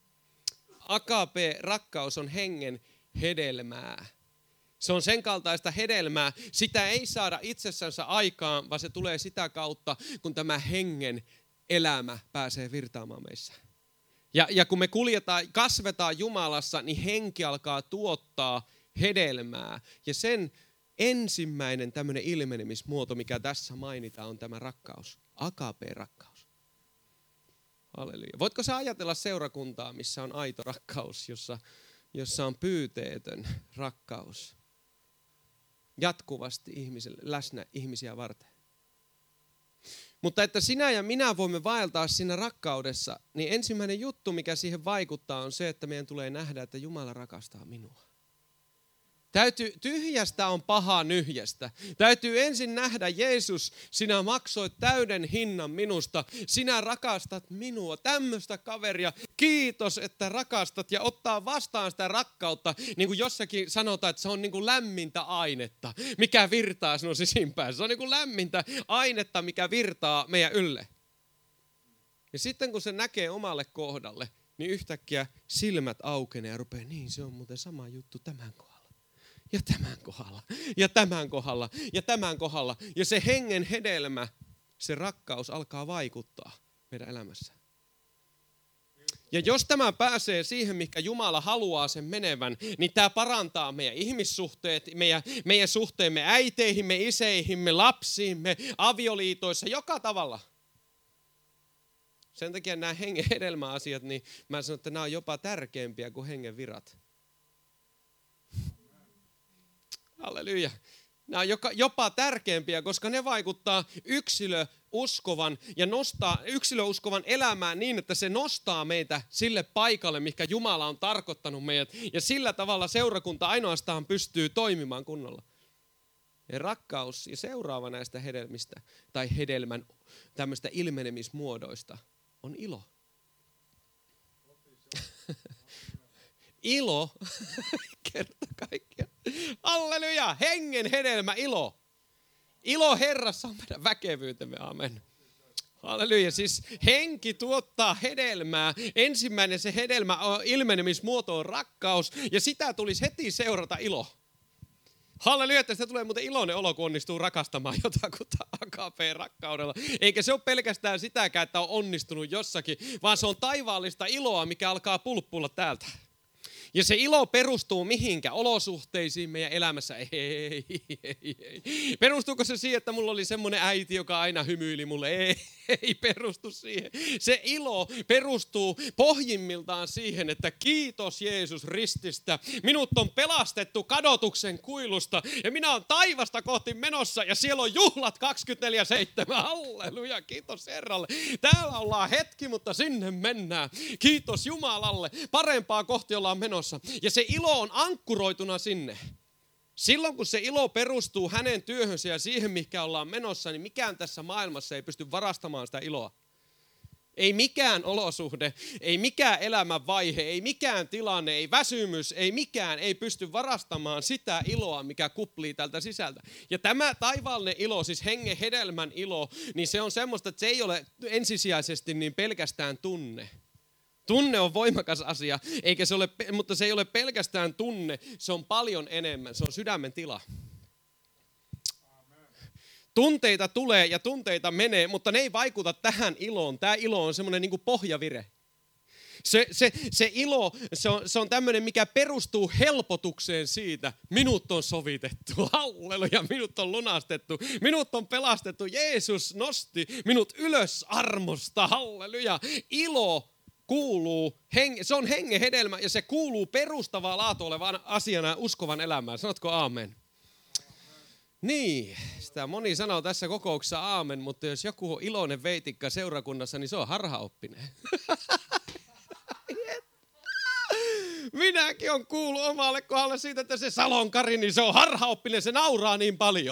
Agape-rakkaus on hengen hedelmää. Se on sen kaltaista hedelmää, sitä ei saada itsessänsä aikaan, vaan se tulee sitä kautta, kun tämä hengen elämä pääsee virtaamaan meissä. Ja, ja kun me kuljetaan, kasvetaan Jumalassa, niin henki alkaa tuottaa hedelmää. Ja sen ensimmäinen tämmöinen ilmenemismuoto, mikä tässä mainitaan, on tämä rakkaus. Agape-rakkaus. Halleluja. Voitko sä ajatella seurakuntaa, missä on aito rakkaus, jossa, jossa on pyyteetön rakkaus jatkuvasti ihmiselle, läsnä ihmisiä varten? Mutta että sinä ja minä voimme vaeltaa siinä rakkaudessa, niin ensimmäinen juttu, mikä siihen vaikuttaa, on se, että meidän tulee nähdä, että Jumala rakastaa minua. Täytyy, tyhjästä on paha nyhjästä. Täytyy ensin nähdä, Jeesus, sinä maksoit täyden hinnan minusta. Sinä rakastat minua, tämmöistä kaveria. Kiitos, että rakastat ja ottaa vastaan sitä rakkautta. Niin kuin jossakin sanotaan, että se on niin kuin lämmintä ainetta, mikä virtaa sinun sisimpään. Se on niin kuin lämmintä ainetta, mikä virtaa meidän ylle. Ja sitten kun se näkee omalle kohdalle, niin yhtäkkiä silmät aukenee ja rupeaa, niin se on muuten sama juttu tämän kohdalla. Ja tämän kohdalla, ja tämän kohdalla, ja tämän kohdalla. Ja se hengen hedelmä, se rakkaus alkaa vaikuttaa meidän elämässä. Ja jos tämä pääsee siihen, mikä Jumala haluaa sen menevän, niin tämä parantaa meidän ihmissuhteet, meidän, meidän suhteemme äiteihimme, iseihimme, lapsiimme, avioliitoissa, joka tavalla. Sen takia nämä hengen hedelmäasiat, niin mä sanon, että nämä on jopa tärkeämpiä kuin hengen virat. Halleluja. Nämä on jopa tärkeämpiä, koska ne vaikuttaa yksilöuskovan ja nostaa yksilöuskovan elämään niin, että se nostaa meitä sille paikalle, mikä Jumala on tarkoittanut meidät. Ja sillä tavalla seurakunta ainoastaan pystyy toimimaan kunnolla. Ja rakkaus ja seuraava näistä hedelmistä tai hedelmän tämmöistä ilmenemismuodoista on ilo. Ilo, kerta kaikkiaan. Halleluja, hengen hedelmä, ilo. Ilo Herrassa on meidän väkevyytemme, amen. Halleluja, siis henki tuottaa hedelmää. Ensimmäinen se hedelmä, ilmenemismuoto on rakkaus, ja sitä tulisi heti seurata ilo. Halleluja, että sitä tulee muuten iloinen olo, kun onnistuu rakastamaan jotakuta agape-rakkaudella. Eikä se ole pelkästään sitäkään, että on onnistunut jossakin, vaan se on taivaallista iloa, mikä alkaa pulppulla täältä. Ja se ilo perustuu mihinkä? Olosuhteisiin meidän elämässä? Ei, ei, ei, ei. Perustuuko se siihen, että mulla oli semmoinen äiti, joka aina hymyili mulle? Ei, ei perustu siihen. Se ilo perustuu pohjimmiltaan siihen, että kiitos Jeesus rististä. Minut on pelastettu kadotuksen kuilusta ja minä olen taivasta kohti menossa ja siellä on juhlat kaksikymmentäneljä seitsemän. Halleluja, kiitos Herralle. Täällä ollaan hetki, mutta sinne mennään. Kiitos Jumalalle. Parempaa kohti ollaan menossa. Ja se ilo on ankkuroituna sinne. Silloin kun se ilo perustuu hänen työhönsä ja siihen, mikä ollaan menossa, niin mikään tässä maailmassa ei pysty varastamaan sitä iloa. Ei mikään olosuhde, ei mikään elämänvaihe, ei mikään tilanne, ei väsymys, ei mikään ei pysty varastamaan sitä iloa, mikä kuplii tältä sisältä. Ja tämä taivaallinen ilo, siis hengen hedelmän ilo, niin se on semmoista, että se ei ole ensisijaisesti niin pelkästään tunne. Tunne on voimakas asia, eikä se ole, mutta se ei ole pelkästään tunne, se on paljon enemmän, se on sydämen tila. Tunteita tulee ja tunteita menee, mutta ne ei vaikuta tähän iloon. Tämä ilo on semmoinen niin kuin pohjavire. Se, se, se ilo, se on, se on tämmöinen, mikä perustuu helpotukseen siitä. Minut on sovitettu, halleluja, minut on lunastettu, minut on pelastettu. Jeesus nosti minut ylös armosta, halleluja. Ilo kuuluu, se on hengen hedelmä ja se kuuluu perustavaa laatua olevaan asiana uskovan elämään. Sanotko aamen? Niin, sitä moni sanoo tässä kokouksessa aamen, mutta jos joku on iloinen veitikka seurakunnassa, niin se on harhaoppinen. Minäkin on kuullut omalle kohdalle siitä, että se Salon Kari, niin se on harhaoppinen, se nauraa niin paljon.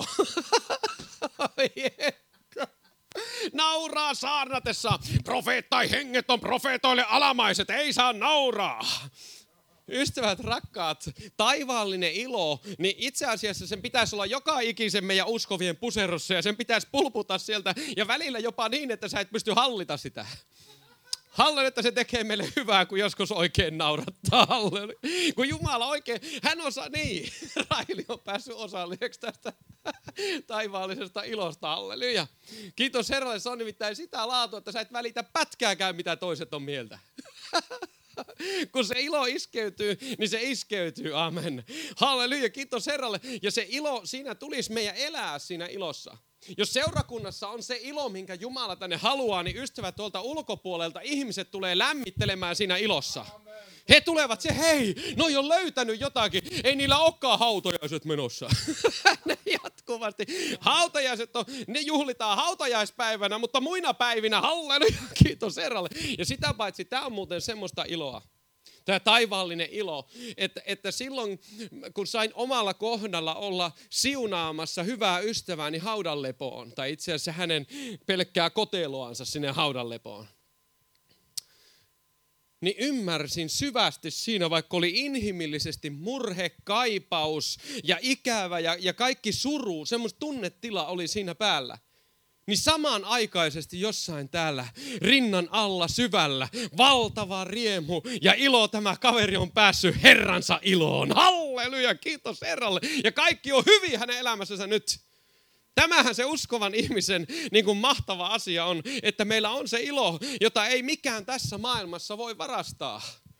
Nauraa saarnatessa. Profeettai henget on profeetoille alamaiset, ei saa nauraa. Ystävät rakkaat, taivaallinen ilo, niin itse asiassa sen pitäisi olla joka ikisen meidän uskovien puserossa ja sen pitäisi pulputa sieltä ja välillä jopa niin, että sä et pysty hallita sitä. Halleluja, että se tekee meille hyvää, kun joskus oikein naurattaa. Halleluja. Kun Jumala oikein, hän osaa, niin, Raili on päässyt osalliseksi tästä taivaallisesta ilosta. Halleluja. Kiitos Herralle, se on nimittäin sitä laatua, että sä et välitä pätkääkään, mitä toiset on mieltä. Kun se ilo iskeytyy, niin se iskeytyy. Amen. Halleluja, kiitos Herralle. Ja se ilo, siinä tulisi meidän elää siinä ilossa. Jos seurakunnassa on se ilo, minkä Jumala tänne haluaa, niin ystävät tuolta ulkopuolelta ihmiset tulee lämmittelemään siinä ilossa. He tulevat se, hei, noi on löytänyt jotakin. Ei niillä olekaan hautajaiset menossa. Ne jatkuvasti. Hautajaiset on, ne juhlitaan hautajaispäivänä, mutta muina päivinä, halleluja, kiitos Herralle. Ja sitä paitsi, tämä on muuten semmoista iloa. Tämä taivaallinen ilo, että, että silloin kun sain omalla kohdalla olla siunaamassa hyvää ystävääni haudanlepoon, tai itse asiassa hänen pelkkää koteloansa sinne haudanlepoon, niin ymmärsin syvästi siinä, vaikka oli inhimillisesti murhe, kaipaus ja ikävä ja, ja kaikki suru, semmoista tunnetila oli siinä päällä. Niin samanaikaisesti jossain täällä rinnan alla syvällä valtava riemu ja ilo, tämä kaveri on päässyt Herransa iloon. Halleluja, kiitos Herralle. Ja kaikki on hyvin hänen elämässänsä nyt. Tämähän se uskovan ihmisen niin kuin mahtava asia on, että meillä on se ilo, jota ei mikään tässä maailmassa voi varastaa.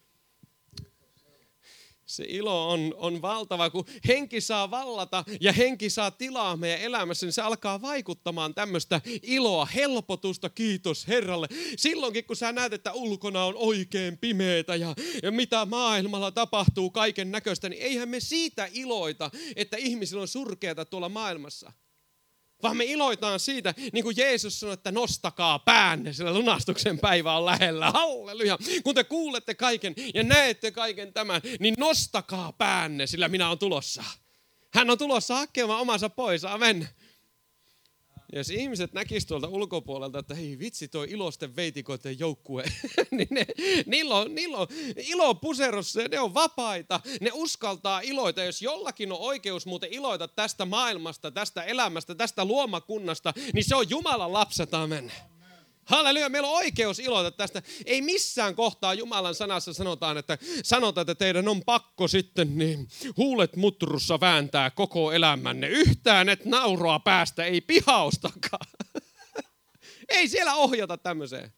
Se ilo on, on valtava, kun henki saa vallata ja henki saa tilaa meidän elämässä, niin se alkaa vaikuttamaan tämmöistä iloa, helpotusta, kiitos Herralle. Silloinkin, kun sä näet, että ulkona on oikein pimeätä ja, ja mitä maailmalla tapahtuu kaiken näköistä, niin eihän me siitä iloita, että ihmisillä on surkeata tuolla maailmassa. Vaan me iloitaan siitä, niin kuin Jeesus sanoi, että nostakaa päänne, sillä lunastuksen päivä on lähellä. Halleluja. Kun te kuulette kaiken ja näette kaiken tämän, niin nostakaa päänne, sillä minä olen tulossa. Hän on tulossa hakemaan omansa pois. Amen. Ja jos ihmiset näkisivät tuolta ulkopuolelta, että hei vitsi toi iloisten veitikoiden joukkue, niin ne, niillä, on, niillä on ilo puserossa ja ne on vapaita, ne uskaltaa iloita. Jos jollakin on oikeus muuten iloita tästä maailmasta, tästä elämästä, tästä luomakunnasta, niin se on Jumalan lapset, amen. Halleluja, meillä on oikeus iloita tästä. Ei missään kohtaa Jumalan sanassa sanotaan, että sanotaan, että teidän on pakko sitten niin huulet mutrussa vääntää koko elämänne. Yhtään et nauroa päästä, ei pihaustakaan. Ei siellä ohjata tämmöiseen.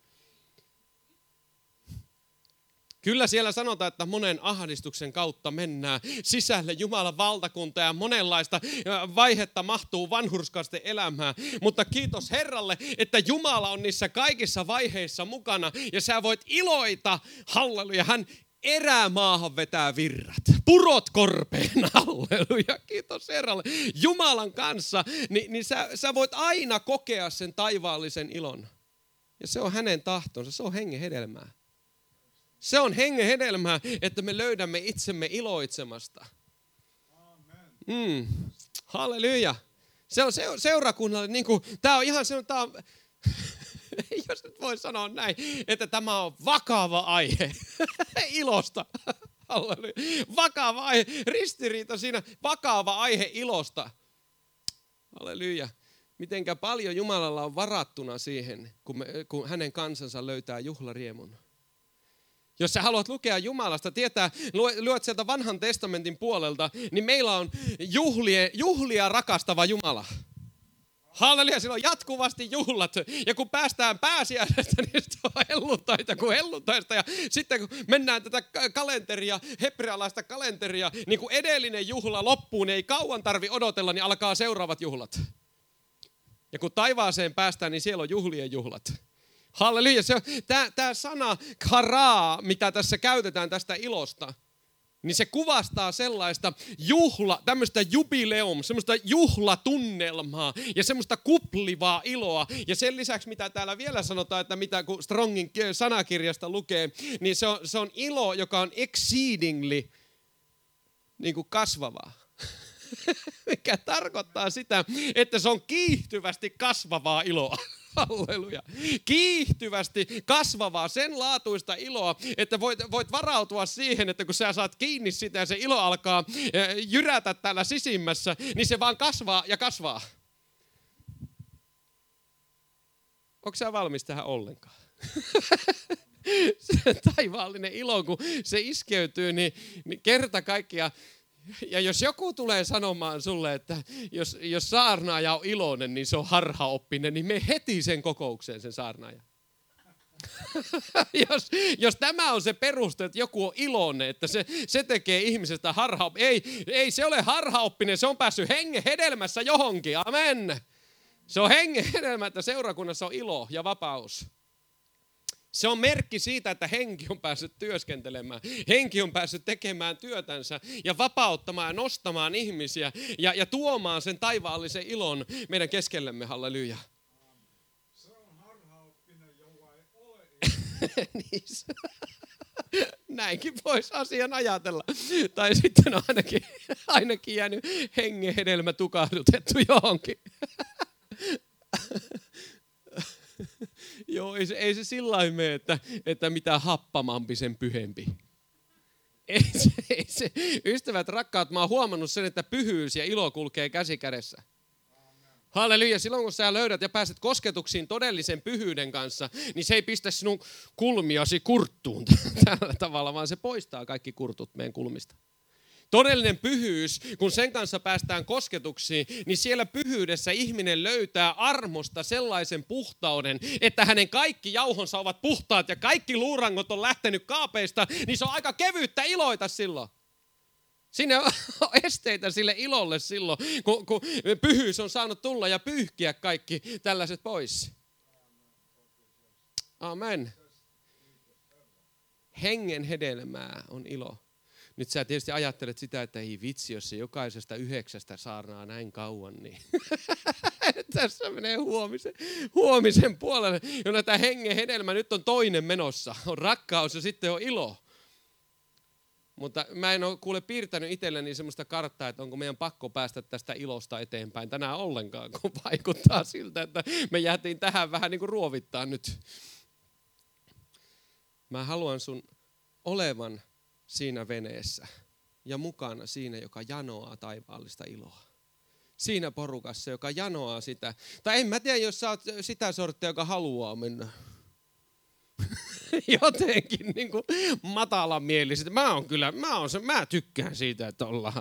Kyllä siellä sanotaan, että monen ahdistuksen kautta mennään sisälle Jumalan valtakunta ja monenlaista vaihetta mahtuu vanhurskaisten elämään. Mutta kiitos Herralle, että Jumala on niissä kaikissa vaiheissa mukana ja sä voit iloita. Halleluja, hän erämaahan vetää virrat. Purot korpeen, halleluja, kiitos Herralle. Jumalan kanssa, niin, niin sä, sä voit aina kokea sen taivaallisen ilon. Ja se on hänen tahtonsa, se on hengen hedelmää. Se on hengen hedelmää, että me löydämme itsemme iloitsemasta. Mm. Halleluja. Se on seurakunnalle, niin kuin, tämä on ihan se, tämä on, jos nyt voi sanoa näin, että tämä on vakava aihe ilosta. Halleluja. Vakava aihe, ristiriita siinä, vakava aihe ilosta. Halleluja. Mitenkä paljon Jumalalla on varattuna siihen, kun, me, kun hänen kansansa löytää juhlariemun. Jos sä haluat lukea Jumalasta, tietää, luet sieltä vanhan testamentin puolelta, niin meillä on juhlia, juhlia rakastava Jumala. Halleluja, sillä on jatkuvasti juhlat. Ja kun päästään pääsiäisestä, niin se on helluntaita kuin helluntaista. Ja sitten kun mennään tätä kalenteria, hebrealaista kalenteria, niin kun edellinen juhla loppuu, niin ei kauan tarvi odotella, niin alkaa seuraavat juhlat. Ja kun taivaaseen päästään, niin siellä on juhlien juhlat. Halleluja, tämä sana karaa, mitä tässä käytetään tästä ilosta, niin se kuvastaa sellaista juhla, tämmöistä jubileum, semmoista juhlatunnelmaa ja semmoista kuplivaa iloa. Ja sen lisäksi, mitä täällä vielä sanotaan, että mitä kun Strongin sanakirjasta lukee, niin se on, se on ilo, joka on exceedingly niin kuin kasvavaa. Mikä tarkoittaa sitä, että se on kiihtyvästi kasvavaa iloa. Halleluja. Kiihtyvästi kasvavaa, sen laatuista iloa, että voit, voit varautua siihen, että kun sä saat kiinni sitä ja se ilo alkaa jyrätä täällä sisimmässä, niin se vaan kasvaa ja kasvaa. Onko sä valmis tähän ollenkaan? Se taivaallinen ilo, kun se iskeytyy, niin, niin kerta kaikkiaan. Ja jos joku tulee sanomaan sulle, että jos, jos saarnaaja on iloinen, niin se on harhaoppinen, niin me heti sen kokoukseen sen saarnaajan. jos, jos tämä on se peruste, että joku on iloinen, että se, se tekee ihmisestä harhaoppinen. Ei, ei se ole harhaoppinen, se on päässyt hengen hedelmässä johonkin. Amen. Se on hengen hedelmä, että seurakunnassa on ilo ja vapaus. Se on merkki siitä, että henki on päässyt työskentelemään. Henki on päässyt tekemään työtänsä ja vapauttamaan ja nostamaan ihmisiä ja, ja tuomaan sen taivaallisen ilon meidän keskellemme. Halleluja. Se on harhaoppinen, joka ei ole. Niin, näinkin voisi asian ajatella. Tai sitten on ainakin, ainakin jäänyt hengen hedelmä tukahdutettu johonkin. Joo, ei se, ei se sillä lailla mene, että, että mitä happamampi sen pyhempi. Ei se, ei se. Ystävät, rakkaat, mä oon huomannut sen, että pyhyys ja ilo kulkee käsi kädessä. Halleluja, silloin kun sä löydät ja pääset kosketuksiin todellisen pyhyyden kanssa, niin se ei pistä sinun kulmiasi kurttuun tällä tavalla, vaan se poistaa kaikki kurtut meidän kulmista. Todellinen pyhyys, kun sen kanssa päästään kosketuksiin, niin siellä pyhyydessä ihminen löytää armosta sellaisen puhtauden, että hänen kaikki jauhonsa ovat puhtaat ja kaikki luurangot on lähtenyt kaapeista, niin se on aika kevyttä iloita silloin. Siinä on esteitä sille ilolle silloin, kun, kun pyhyys on saanut tulla ja pyyhkiä kaikki tällaiset pois. Amen. Hengen hedelmää on ilo. Nyt sä tietysti ajattelet sitä, että ei vitsi, jos se jokaisesta yhdeksästä saarnaa näin kauan, niin tässä menee huomisen, huomisen puolelle, jona tämä hengen hedelmä nyt on toinen menossa. On rakkaus ja sitten on ilo. Mutta mä en ole kuule piirtänyt itselleni semmoista karttaa, että onko meidän pakko päästä tästä ilosta eteenpäin tänään ollenkaan, kun vaikuttaa siltä, että me jäätiin tähän vähän niin kuin ruovittaa nyt. Mä haluan sun olevan siinä veneessä ja mukana siinä, joka janoaa taivaallista iloa. Siinä porukassa, joka janoaa sitä. Tai en mä tiedä, jos sä oot sitä sorttia, joka haluaa mennä jotenkin niin kuin matalamielisesti. Mä oon kyllä, mä, oon se, mä tykkään siitä, että ollaan.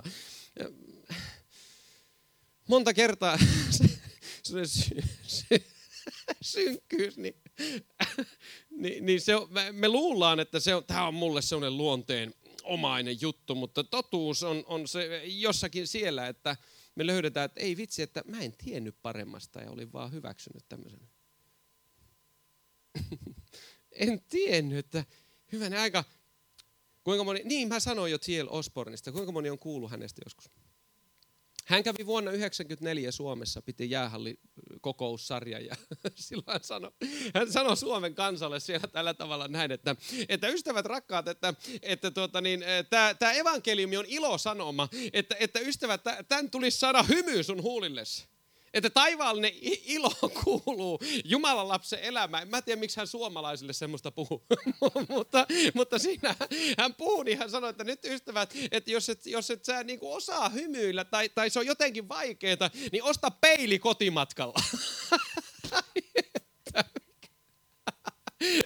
Monta kertaa se, se, se synkkyys, niin, niin, niin se on, me luullaan, että se on, tämä on mulle sellainen luonteen omainen juttu, mutta totuus on, on se jossakin siellä, että me löydetään, että ei vitsi, että mä en tiennyt paremmasta ja olin vaan hyväksynyt tämmöisen. En tiennyt, että hyvänä aika, kuinka moni, niin mä sanoin jo T L Osbornista, kuinka moni on kuullut hänestä joskus. Hän kävi vuonna yhdeksänkymmentäneljä Suomessa, piti jäähallikokoussarjan ja silloin hän sanoi, hän sanoi Suomen kansalle siellä tällä tavalla näin, että, että ystävät rakkaat, että, että tuota niin, tämä evankeliumi on ilosanoma, että, että ystävät, tämän tulisi saada hymy sun huulillesi. Että taivaallinen ilo kuuluu Jumalan lapsen elämään. Mä en tiedä, miksi hän suomalaisille semmoista puhuu. mutta, mutta siinä hän puhuu, niin hän sanoi, että nyt ystävät, että jos et, jos et sä niinku osaa hymyillä tai, tai se on jotenkin vaikeaa, niin osta peili kotimatkalla.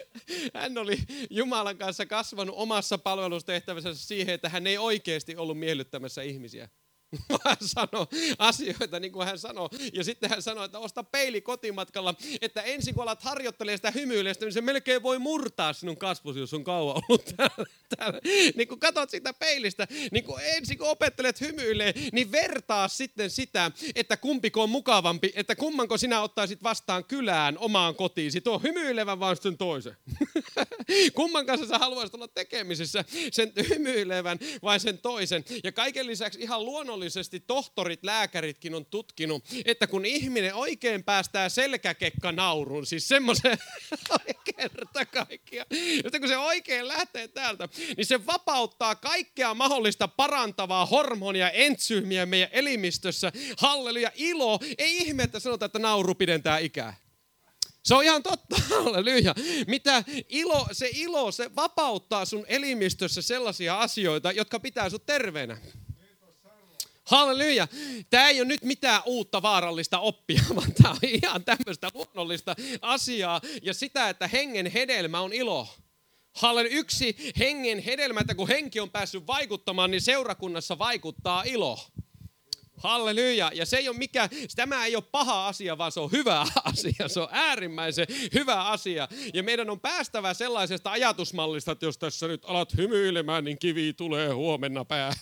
hän oli Jumalan kanssa kasvanut omassa palvelustehtävässä siihen, että hän ei oikeasti ollut miellyttämässä ihmisiä. Hän sanoi asioita niin kuin hän sanoi. Ja sitten hän sanoi, että osta peili kotimatkalla, että ensin kun alat harjoittelemaan sitä hymyilestä, niin se melkein voi murtaa sinun kasvosi, jos on kauan ollut täällä. täällä. Niin kun katsot sitä peilistä, niin kun ensin kun opettelet hymyilee, niin vertaa sitten sitä, että kumpiko on mukavampi, että kummanko sinä ottaisit vastaan kylään omaan kotiisi. Tuo hymyilevän vaan sen toisen. Kumman kanssa sä haluaisit olla tekemisissä, sen hymyilevän vai sen toisen. Ja kaiken lisäksi ihan luonnollisesti tohtorit, lääkäritkin on tutkinut, että kun ihminen oikein päästää selkäkekka naurun, siis semmoisen kerta kaikkiaan, että kun se oikein lähtee täältä, niin se vapauttaa kaikkea mahdollista parantavaa hormonia, entsyymiä meidän elimistössä. Halleluja, ilo. Ei ihme, että sanotaan, että nauru pidentää ikää. Se on ihan totta, halleluja. Mitä ilo, se ilo, se vapauttaa sun elimistössä sellaisia asioita, jotka pitää sut terveenä. Halleluja. Tämä ei ole nyt mitään uutta vaarallista oppia, vaan tämä on ihan tämmöistä luonnollista asiaa. Ja sitä, että hengen hedelmä on ilo. Halleluja. Yksi hengen hedelmä, että kun henki on päässyt vaikuttamaan, niin seurakunnassa vaikuttaa ilo. Halleluja. Ja se ei ole mikään, tämä ei ole paha asia, vaan se on hyvä asia. Se on äärimmäisen hyvä asia. Ja meidän on päästävä sellaisesta ajatusmallista, että jos tässä nyt alat hymyilemään, niin kivi tulee huomenna päähän.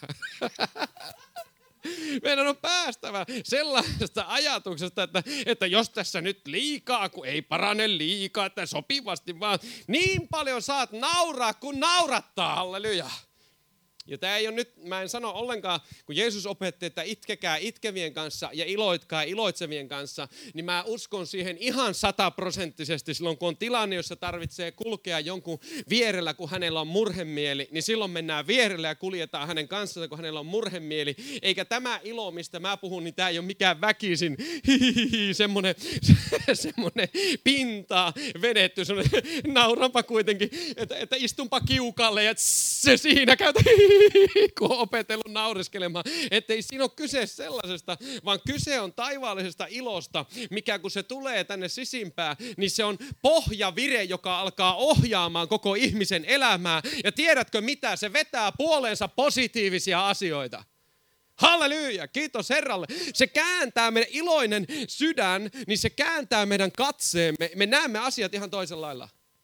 Meidän on päästävä sellaisesta ajatuksesta, että, että jos tässä nyt liikaa, kun ei parane liikaa, että sopivasti vaan niin paljon saat nauraa, kun naurattaa, halleluja. Ja tämä ei ole nyt, mä en sano ollenkaan, kun Jeesus opetti, että itkekää itkevien kanssa ja iloitkaa iloitsevien kanssa, niin mä uskon siihen ihan sataprosenttisesti silloin, kun on tilanne, jossa tarvitsee kulkea jonkun vierellä, kun hänellä on murhemieli, niin silloin mennään vierellä ja kuljetaan hänen kanssaan, kun hänellä on murhemieli. Eikä tämä ilo, mistä mä puhun, niin tämä ei ole mikään väkisin, hihihi, semmoinen, semmoinen pintaa vedetty, semmoinen, nauranpa kuitenkin, että, että istunpa kiukalle ja se siinä käytä, kun on opetellut nauriskelemaan. Että ei siinä ole kyse sellaisesta, vaan kyse on taivaallisesta ilosta, mikä kun se tulee tänne sisimpään, niin se on pohjavire, joka alkaa ohjaamaan koko ihmisen elämää. Ja tiedätkö mitä? Se vetää puoleensa positiivisia asioita. Halleluja, kiitos Herralle. Se kääntää meidän iloinen sydän, niin se kääntää meidän katseemme. Me näemme asiat ihan toisella lailla.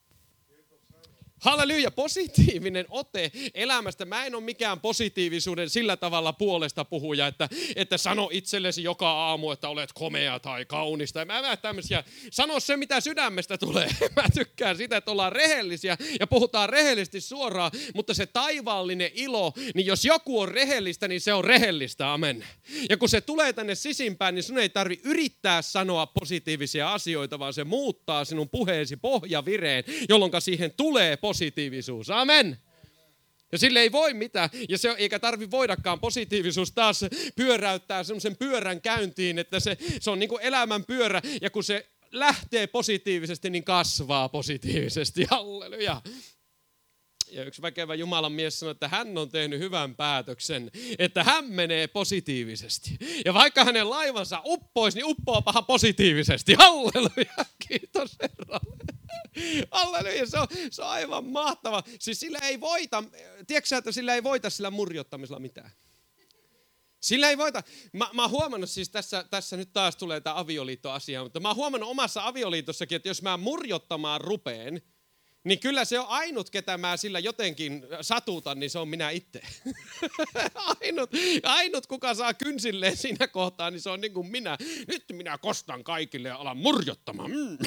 Halleluja, positiivinen ote elämästä. Mä en ole mikään positiivisuuden sillä tavalla puolesta puhuja, että, että sano itsellesi joka aamu, että olet komea tai kaunista. Mä en tämmöisiä, sano se mitä sydämestä tulee. Mä tykkään sitä, että ollaan rehellisiä ja puhutaan rehellisesti suoraan, mutta se taivaallinen ilo, niin jos joku on rehellistä, niin se on rehellistä, amen. Ja kun se tulee tänne sisimpään, niin sun ei tarvi yrittää sanoa positiivisia asioita, vaan se muuttaa sinun puheesi pohjavireen, jolloin siihen tulee positiivisuus. Amen. Ja sille ei voi mitään, ja se, eikä tarvi voidakaan positiivisuus taas pyöräyttää semmoisen pyörän käyntiin, että se, se on niin kuin elämän pyörä, ja kun se lähtee positiivisesti, niin kasvaa positiivisesti. Halleluja. Ja yksi väkevä Jumalan mies sanoi, että hän on tehnyt hyvän päätöksen, että hän menee positiivisesti. Ja vaikka hänen laivansa uppoisi, niin uppoapahan positiivisesti. Halleluja, kiitos Herralle. Halleluja, se on, se on aivan mahtava. Siis sillä ei voita, tiedätkö sä, että sillä ei voita sillä murjottamisella mitään? Sillä ei voita. Mä, mä oon huomannut siis tässä, tässä nyt taas tulee tämä avioliittoasia, mutta mä oon huomannut omassa avioliitossakin, että jos mä murjottamaan rupeen, niin kyllä se on ainut, ketä mä sillä jotenkin satutan, niin se on minä itse. ainut, ainut, kuka saa kynsilleen siinä kohtaa, niin se on niin kuin minä. Nyt minä kostan kaikille ja alan murjottamaan. Mm.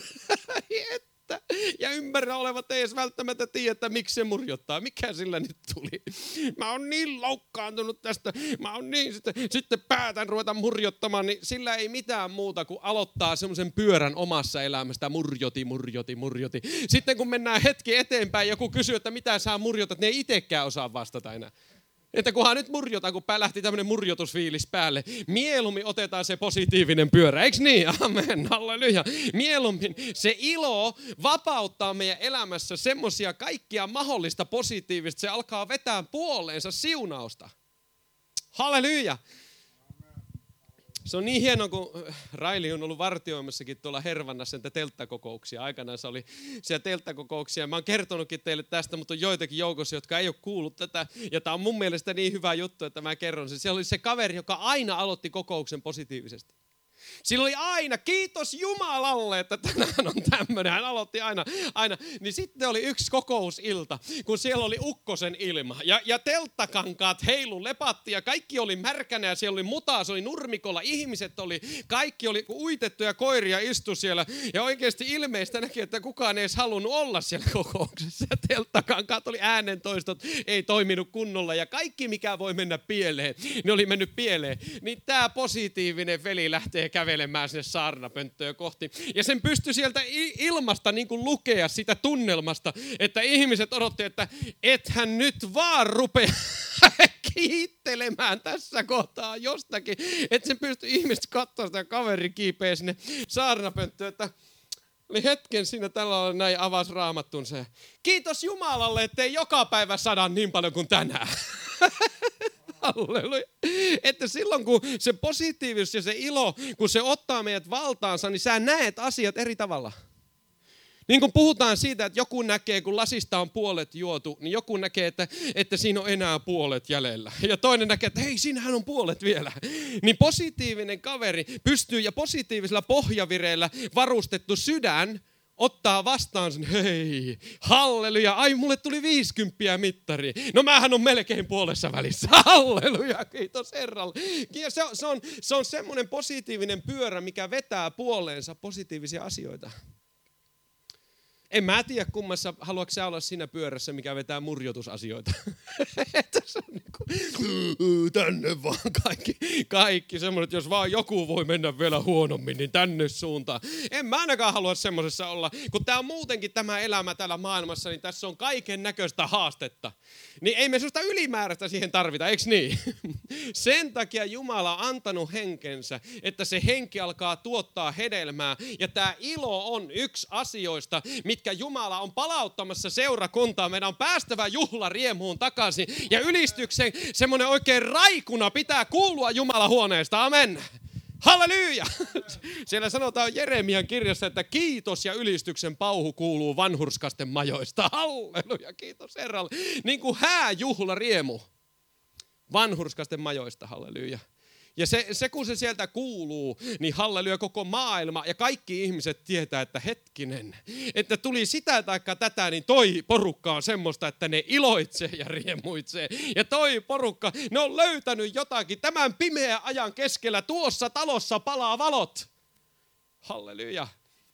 Ja ympärillä olevat ei edes välttämättä tiedä, että miksi se murjottaa. Mikä sillä nyt tuli? Mä oon niin loukkaantunut tästä. Mä oon niin, sitten, sitten päätän ruveta murjottamaan, niin sillä ei mitään muuta kuin aloittaa semmoisen pyörän omassa elämästä. Murjoti, murjoti, murjoti. Sitten kun mennään hetki eteenpäin, joku kysyy, että mitä sä murjotat, niin ei itsekään osaa vastata enää. Että kunhan nyt murjotaan, kun lähti tämmöinen murjotusfiilis päälle. Mieluummin otetaan se positiivinen pyörä, eikö niin? Amen, halleluja. Mieluummin se ilo vapauttaa meidän elämässä semmoisia kaikkia mahdollista positiivista. Se alkaa vetää puoleensa siunausta. Halleluja. Se on niin hienoa, kun Raili on ollut vartioimassakin tuolla Hervannassa niitä telttakokouksia. Aikanaan se oli siellä telttakokouksia. Mä oon kertonutkin teille tästä, mutta on joitakin joukossa, jotka ei ole kuullut tätä. Ja tää on mun mielestä niin hyvä juttu, että mä kerron sen. Siellä oli se kaveri, joka aina aloitti kokouksen positiivisesti. Sillä oli aina, kiitos Jumalalle, että tänään on tämmöinen. Hän aloitti aina, aina. Niin sitten oli yksi kokousilta, kun siellä oli ukkosen ilma. Ja, ja telttakankaat heilu lepatti ja kaikki oli märkänä ja siellä oli mutaa, se oli nurmikolla. Ihmiset oli, kaikki oli uitettuja koiria istu siellä. Ja oikeasti ilmeistä näki, että kukaan ei edes halunnut olla siellä kokouksessa. Ja telttakankaat oli äänentoistot, ei toiminut kunnolla. Ja kaikki mikä voi mennä pieleen, ne oli mennyt pieleen. Niin tämä positiivinen veli lähtee kävelemään sinne saarnapönttöön kohti. Ja sen pystyi sieltä ilmasta niin kuin lukea sitä tunnelmasta, että ihmiset odotti, että ethän nyt vaan rupea kiittelemään tässä kohtaa jostakin. Että sen pystyi ihmiset katsoa sitä kaveri kiipeä sinne saarnapönttöön, että oli hetken siinä tällä lailla näin avasi raamattunsa. Kiitos Jumalalle, ettei joka päivä sada niin paljon kuin tänään. Halleluja. Että silloin kun se positiivisuus ja se ilo, kun se ottaa meidät valtaansa, niin sä näet asiat eri tavalla. Niin kun puhutaan siitä, että joku näkee, kun lasista on puolet juotu, niin joku näkee, että, että siinä on enää puolet jäljellä. Ja toinen näkee, että hei, siinähän on puolet vielä. Niin positiivinen kaveri pystyy ja positiivisella pohjavireillä varustettu sydän ottaa vastaan sen, hei, halleluja, ai mulle tuli viisikymppiä mittari. No mähän on melkein puolessa välissä, halleluja, kiitos Herralle. Ja se, se, on, se on semmoinen positiivinen pyörä, mikä vetää puoleensa positiivisia asioita. En mä tiedä kummassa, haluatko sä olla siinä pyörässä, mikä vetää murjotusasioita. Että se on niin kuin, tänne vaan kaikki, kaikki semmoinen, että jos vaan joku voi mennä vielä huonommin, niin tänne suuntaan. En mä ainakaan halua semmoisessa olla, kun tää on muutenkin tämä elämä täällä maailmassa, niin tässä on kaiken näköistä haastetta. Niin ei me sellaista ylimääräistä siihen tarvita, eikö niin? Sen takia Jumala on antanut henkensä, että se henki alkaa tuottaa hedelmää. Ja tämä ilo on yksi asioista, mitkä Jumala on palauttamassa seurakuntaa. Meidän on päästävä juhlariemuun takaisin. Ja ylistyksen semmoinen oikein raikuna pitää kuulua Jumalan huoneesta. Amen. Halleluja! Siellä sanotaan Jeremian kirjassa, että kiitos ja ylistyksen pauhu kuuluu vanhurskasten majoista. Halleluja, kiitos Herralle. Niin kuin hääjuhlariemu vanhurskasten majoista, halleluja. Ja se, se kun se sieltä kuuluu, niin halleluja koko maailma ja kaikki ihmiset tietää, että hetkinen, että tuli sitä taikka tätä, niin toi porukka on semmoista, että ne iloitsee ja riemuitsee. Ja toi porukka, ne on löytänyt jotakin tämän pimeän ajan keskellä, tuossa talossa palaa valot. Halleluja.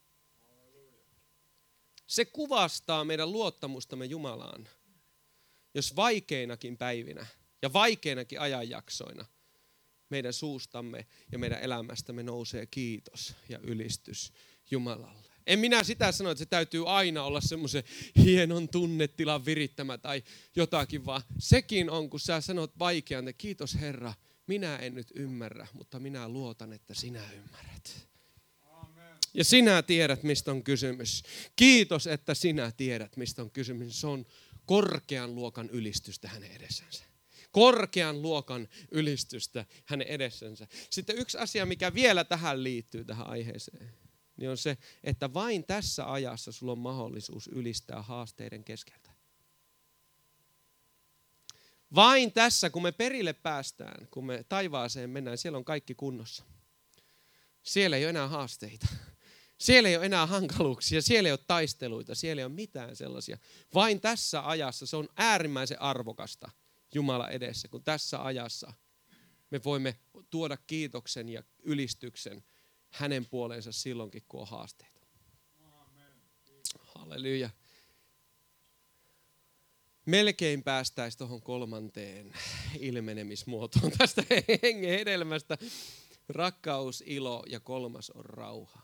Se kuvastaa meidän luottamustamme Jumalaan, jos vaikeinakin päivinä ja vaikeinakin ajanjaksoina meidän suustamme ja meidän elämästämme nousee kiitos ja ylistys Jumalalle. En minä sitä sano, että se täytyy aina olla semmoisen hienon tunnetilan virittämä tai jotakin, vaan sekin on, kun sä sanot vaikean, että kiitos Herra, minä en nyt ymmärrä, mutta minä luotan, että sinä ymmärrät. Amen. Ja sinä tiedät, mistä on kysymys. Kiitos, että sinä tiedät, mistä on kysymys. Se on korkean luokan ylistystä hänen edessänsä. Korkean luokan ylistystä hänen edessänsä. Sitten yksi asia, mikä vielä tähän liittyy, tähän aiheeseen, niin on se, että vain tässä ajassa sulla on mahdollisuus ylistää haasteiden keskeltä. Vain tässä, kun me perille päästään, kun me taivaaseen mennään, siellä on kaikki kunnossa. Siellä ei ole enää haasteita. Siellä ei ole enää hankaluuksia, siellä ei ole taisteluita, siellä ei ole mitään sellaisia. Vain tässä ajassa se on äärimmäisen arvokasta Jumala edessä, kun tässä ajassa me voimme tuoda kiitoksen ja ylistyksen hänen puoleensa silloinkin, kun on haasteita. Halleluja. Melkein päästäisiin tuohon kolmanteen ilmenemismuotoon tästä hengen hedelmästä. Rakkaus, ilo ja kolmas on rauha.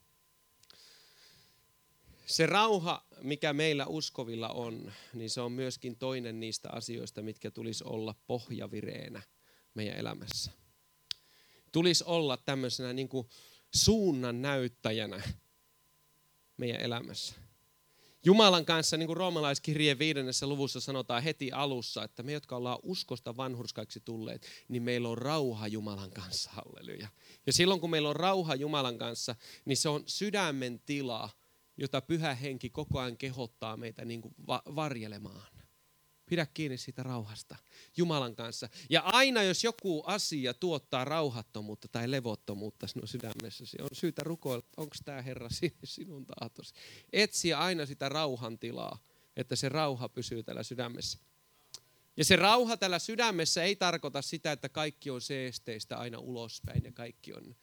Se rauha, mikä meillä uskovilla on, niin se on myöskin toinen niistä asioista, mitkä tulisi olla pohjavireenä meidän elämässä. Tulisi olla tämmöisenä niin kuin suunnan näyttäjänä meidän elämässä. Jumalan kanssa, niin kuin roomalaiskirjeen viidennessä luvussa sanotaan heti alussa, että me, jotka ollaan uskosta vanhurskaiksi tulleet, niin meillä on rauha Jumalan kanssa, halleluja. Ja silloin kun meillä on rauha Jumalan kanssa, niin se on sydämen tila, jota Pyhä Henki koko ajan kehottaa meitä niin kuin va- varjelemaan. Pidä kiinni siitä rauhasta Jumalan kanssa. Ja aina jos joku asia tuottaa rauhattomuutta tai levottomuutta sinun sydämessäsi, on syytä rukoilla, onko tämä Herra sinun tahtosi. Etsiä aina sitä rauhan tilaa, että se rauha pysyy täällä sydämessä. Ja se rauha täällä sydämessä ei tarkoita sitä, että kaikki on seesteistä aina ulospäin ja kaikki on...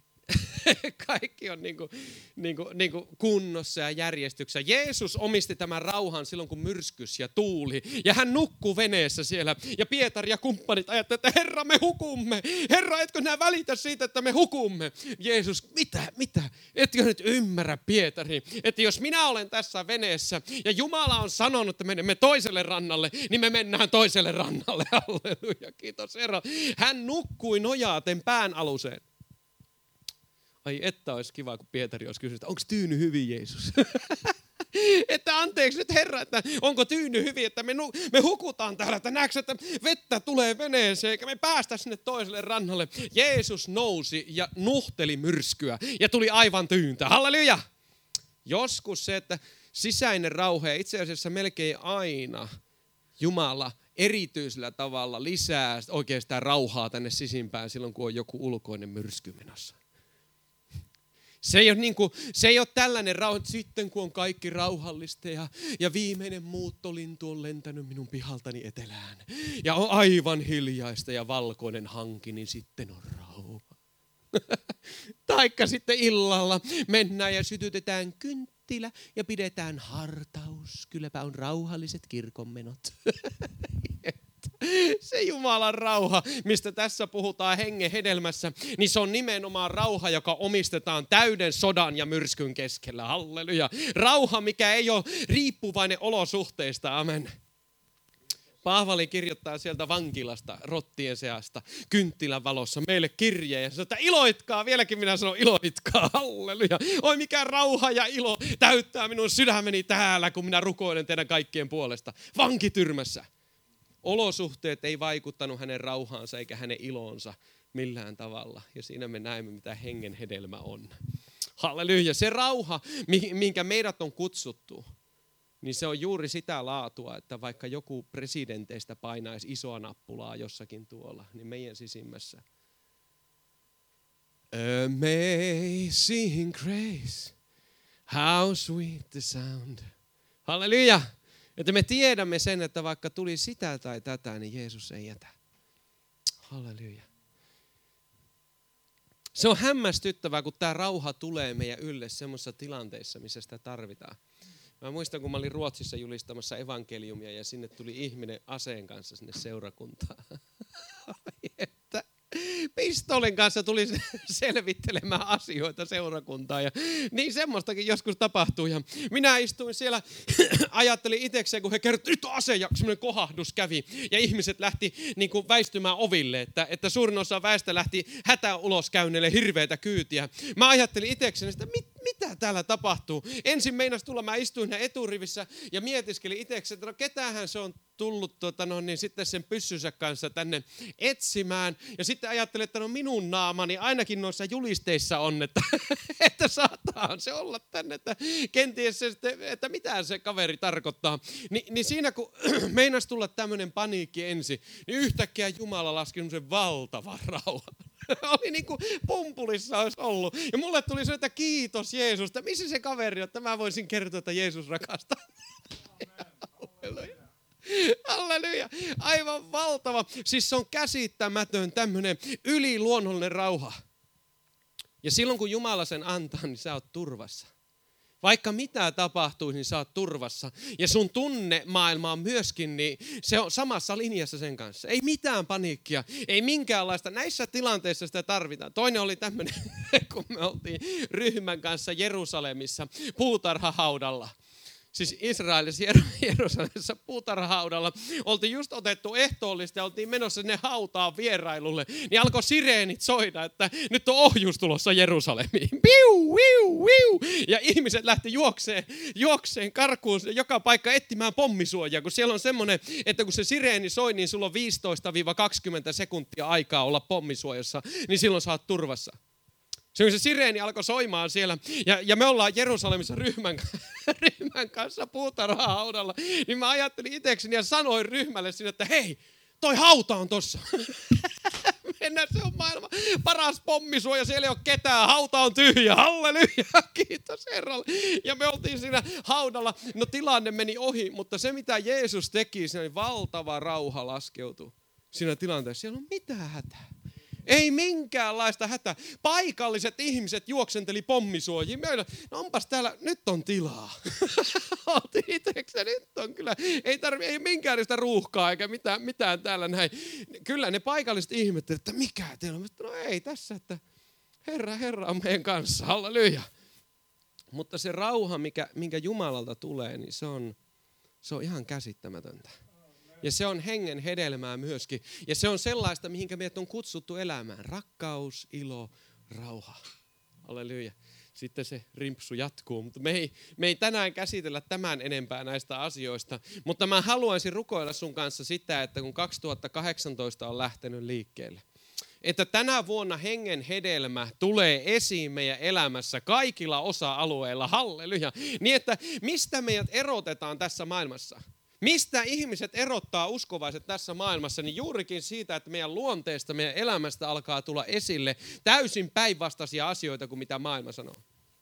Kaikki on niin kuin, niin kuin, niin kuin kunnossa ja järjestyksessä. Jeesus omisti tämän rauhan silloin, kun myrskys ja tuuli. Ja hän nukkuu veneessä siellä. Ja Pietari ja kumppanit ajattelivat, että Herra, me hukumme. Herra, etkö nää välitä siitä, että me hukumme? Jeesus, mitä, mitä? Etkö nyt ymmärrä, Pietari, että jos minä olen tässä veneessä ja Jumala on sanonut, että menemme toiselle rannalle, niin me mennään toiselle rannalle. Halleluja, kiitos Herra. Hän nukkui nojaaten pään aluseen. Ai että olisi kiva, kun Pietari olisi kysynyt, onko tyyny hyvin, Jeesus? Että anteeksi nyt Herra, että onko tyyny hyvin, että me, nu, me hukutaan täällä, että näetkö, että vettä tulee veneeseen, eikä me päästä sinne toiselle rannalle. Jeesus nousi ja nuhteli myrskyä ja tuli aivan tyyntä. Halleluja! Joskus se, että sisäinen rauha ja itse asiassa melkein aina Jumala erityisellä tavalla lisää oikeastaan rauhaa tänne sisimpään silloin, kun on joku ulkoinen myrsky menossa. Se ei ole, niin kuin, se ei ole tällainen rauha, että sitten kun on kaikki rauhallista ja, ja viimeinen muuttolintu on lentänyt minun pihaltani etelään ja on aivan hiljaista ja valkoinen hanki, niin sitten on rauha. Taikka sitten illalla mennään ja sytytetään kynttilä ja pidetään hartaus. Kylläpä on rauhalliset kirkonmenot. Se Jumalan rauha, mistä tässä puhutaan hengen hedelmässä, niin se on nimenomaan rauha, joka omistetaan täyden sodan ja myrskyn keskellä. Halleluja. Rauha, mikä ei ole riippuvainen olosuhteista. Amen. Paavali kirjoittaa sieltä vankilasta, rottien seasta, kynttilän valossa meille kirjeen. Ja sanoo, että iloitkaa, vieläkin minä sanon iloitkaa, halleluja. Oi mikä rauha ja ilo täyttää minun sydämeni täällä, kun minä rukoilen teidän kaikkien puolesta. Vankityrmässä. Olosuhteet ei vaikuttanut hänen rauhaansa eikä hänen iloonsa millään tavalla. Ja siinä me näemme, mitä hengen hedelmä on. Halleluja. Se rauha, minkä meidät on kutsuttu, niin se on juuri sitä laatua, että vaikka joku presidenteistä painaisi isoa nappulaa jossakin tuolla, niin meidän sisimmässä. Amazing grace, how sweet the sound. Halleluja. Että me tiedämme sen, että vaikka tuli sitä tai tätä, niin Jeesus ei jätä. Halleluja. Se on hämmästyttävää, kun tämä rauha tulee meidän ylle semmoisissa tilanteissa, missä sitä tarvitaan. Mä muistan, kun mä olin Ruotsissa julistamassa evankeliumia ja sinne tuli ihminen aseen kanssa sinne seurakuntaan. Että pistoolin kanssa tuli selvittelemään asioita seurakuntaan ja niin semmoistakin joskus tapahtuu. Ja minä istuin siellä, ajattelin itsekseen, kun he kertovat, nyt on ase ja semmoinen kohahdus kävi ja ihmiset lähti niin kuin väistymään oville, että, että suurin osa väestä lähti hätäuloskäynneille hirveätä kyytiä. Mä ajattelin itsekseni, että mit, mitä täällä tapahtuu. Ensin meinas tulla, mä istuin eturivissä ja mietiskelin itsekseni, että no ketähän se on tullut tota, no, niin sitten sen pyssynsä kanssa tänne etsimään. Ja sitten ajattelin, että no minun naamani ainakin noissa julisteissa on, että, että saattaa se olla tänne, että kenties se sitten, että mitä se kaveri tarkoittaa. Ni, niin siinä kun meinas tulla tämmöinen paniikki ensin, niin yhtäkkiä Jumala laski semmoisen valtavan rauhan. Oli niin kuin pumpulissa olisi ollut. Ja mulle tuli se, että kiitos Jeesus, että missä se kaveri on, että mä voisin kertoa, että Jeesus rakastaa. Halleluja. Halleluja. Aivan valtava. Siis se on käsittämätön tämmöinen yliluonnollinen rauha. Ja silloin kun Jumala sen antaa, niin sä oot turvassa. Vaikka mitä tapahtuu, niin sä oot turvassa. Ja sun tunnemaailma on myöskin, niin se on samassa linjassa sen kanssa. Ei mitään paniikkia, ei minkäänlaista. Näissä tilanteissa sitä tarvitaan. Toinen oli tämmöinen, kun me oltiin ryhmän kanssa Jerusalemissa puutarhahaudalla. Siis Israelissa, Jerusalemissa puutarhaudalla oltiin just otettu ehtoollista ja oltiin menossa sinne hautaan vierailulle. Niin alkoi sireenit soida, että nyt on ohjus tulossa Jerusalemiin. Piu, viu, viu. Ja ihmiset lähti juokseen, juokseen karkuun joka paikka etsimään pommisuojaa. Kun siellä on semmoinen, että kun se sireeni soi, niin sulla on viisitoista kaksikymmentä sekuntia aikaa olla pommisuojassa. Niin silloin sä oot turvassa. Se, se sireeni alkoi soimaan siellä, ja, ja me ollaan Jerusalemissa ryhmän, ryhmän kanssa puutarhahaudalla, niin mä ajattelin itsekseni ja sanoin ryhmälle sinne, että hei, toi hauta on tossa. Mennään, se on maailman paras pommisuoja, siellä ei ole ketään, hauta on tyhjä, halleluja, kiitos Herralle. Ja me oltiin siinä haudalla, no tilanne meni ohi, mutta se mitä Jeesus teki, siinä oli valtava rauha laskeutui siinä tilanteessa, siellä on mitään hätää. Ei minkäänlaista hätää. Paikalliset ihmiset juoksenteli pommisuojiin. Meillä, no onpas täällä, nyt on tilaa. Oltiin itsekseen, nyt on kyllä, ei tarvi, ei minkäänlaista ruuhkaa eikä mitään, mitään täällä näin. Kyllä ne paikalliset ihmettelivät, että mikä teillä on. No ei tässä, että Herra, Herra on meidän kanssa, halleluja. Mutta se rauha, mikä, minkä Jumalalta tulee, niin se on, se on ihan käsittämätöntä. Ja se on hengen hedelmää myöskin. Ja se on sellaista, mihinkä meidät on kutsuttu elämään. Rakkaus, ilo, rauha. Halleluja. Sitten se rimpsu jatkuu. Mutta me ei, me ei tänään käsitellä tämän enempää näistä asioista. Mutta mä haluaisin rukoilla sun kanssa sitä, että kun kaksituhattakahdeksantoista on lähtenyt liikkeelle, että tänä vuonna hengen hedelmä tulee esiin meidän elämässä kaikilla osa-alueilla. Halleluja. Niin että mistä meidät erotetaan tässä maailmassa? Mistä ihmiset erottaa uskovaiset tässä maailmassa, niin juurikin siitä, että meidän luonteesta, meidän elämästä alkaa tulla esille täysin päinvastaisia asioita kuin mitä maailma sanoo.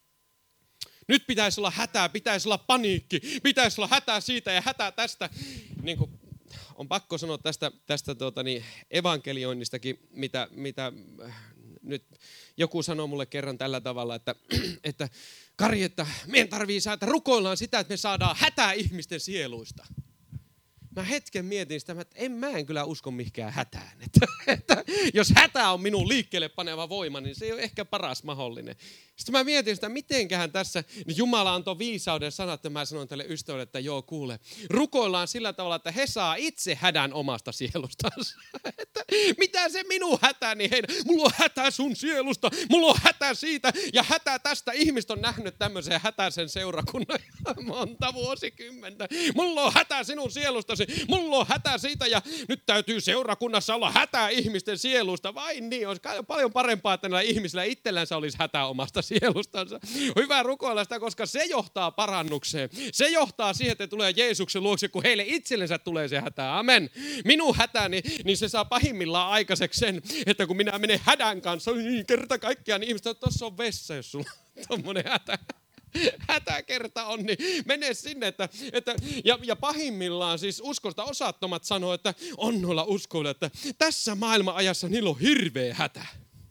Nyt pitäisi olla hätää, pitäisi olla paniikki, pitäisi olla hätää siitä ja hätää tästä. Niin kuin on pakko sanoa tästä, tästä tuota niin, evankelioinnistakin, mitä, mitä nyt joku sanoi mulle kerran tällä tavalla, että, että Kari, että meidän tarvii saada, rukoillaan sitä, että me saadaan hätää ihmisten sieluista. Mä hetken mietin sitä, että en mä en kyllä usko mihinkään hätään. Että, että jos hätä on minun liikkeelle paneva voima, niin se ei ole ehkä paras mahdollinen. Sitten mä mietin sitä, mitenköhän tässä niin Jumala antoi viisauden sanat, ja mä sanoin tälle ystävälle, että joo kuule, rukoillaan sillä tavalla, että he saa itse hädän omasta sielustansa. Että mitä se minun hätäni heidän, mulla on hätä sun sielusta, mulla on hätä siitä, ja hätä tästä. Ihmiset on nähnyt tämmöisen hätäisen seurakunnan monta vuosikymmentä. Mulla on hätä sinun sielustasi, mulla on hätä siitä, ja nyt täytyy seurakunnassa olla hätää ihmisten sielusta. Vai niin, olisi paljon parempaa, että näillä ihmisillä itsellänsä olisi hätä omasta sielustansa. Hyvä rukoilla sitä, koska se johtaa parannukseen. Se johtaa siihen, että tulee Jeesuksen luokse, kun heille itsellensä tulee se hätä. Amen. Minun hätäni, niin se saa pahimmillaan aikaiseksi sen, että kun minä menen hädän kanssa, niin kerta kaikkiaan, niin ihmiset, että tuossa on vessa, jos sulla on tommoinen hätä. Hätäkerta on, niin mene sinne. Että, että, ja, ja pahimmillaan siis uskosta osattomat sanoo, että on noilla uskoilla, että tässä maailman ajassa niillä on hirveä hätä.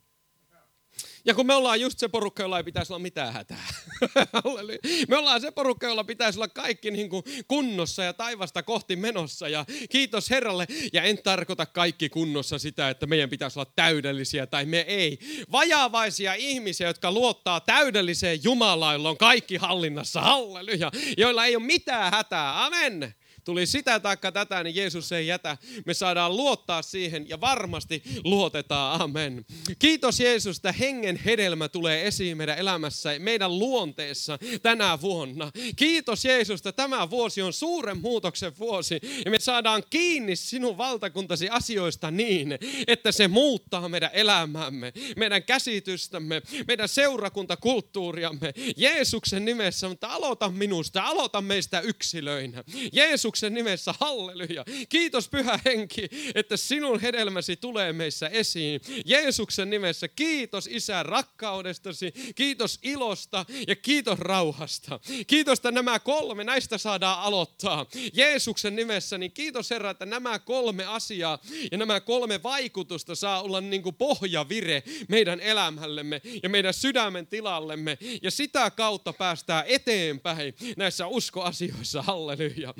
Ja kun me ollaan just se porukka, jolla ei pitäisi olla mitään hätää. Me ollaan se porukka, jolla pitäisi olla kaikki niin kuin kunnossa ja taivasta kohti menossa. Ja kiitos Herralle. Ja en tarkoita kaikki kunnossa sitä, että meidän pitäisi olla täydellisiä tai me ei. Vajaavaisia ihmisiä, jotka luottaa täydelliseen Jumalaan, jolla on kaikki hallinnassa. Halleluja. Joilla ei ole mitään hätää. Amen. Tuli sitä taikka tätä, niin Jeesus ei jätä. Me saadaan luottaa siihen ja varmasti luotetaan. Amen. Kiitos Jeesus, että hengen hedelmä tulee esiin meidän elämässä, meidän luonteessa tänä vuonna. Kiitos Jeesus, että tämä vuosi on suuren muutoksen vuosi. Ja me saadaan kiinni sinun valtakuntasi asioista niin, että se muuttaa meidän elämäämme, meidän käsitystämme, meidän seurakuntakulttuuriamme. Jeesuksen nimessä, mutta aloita minusta, aloita meistä yksilöinä. Jeesuksen nimessä, halleluja. Kiitos Pyhä Henki, että sinun hedelmäsi tulee meissä esiin. Jeesuksen nimessä kiitos Isä rakkaudestasi, kiitos ilosta ja kiitos rauhasta. Kiitos, että nämä kolme, näistä saadaan aloittaa. Jeesuksen nimessä, niin kiitos Herra, että nämä kolme asiaa ja nämä kolme vaikutusta saa olla niin kuin pohjavire meidän elämällemme ja meidän sydämen tilallemme. Ja sitä kautta päästään eteenpäin näissä uskoasioissa, halleluja. Kiitos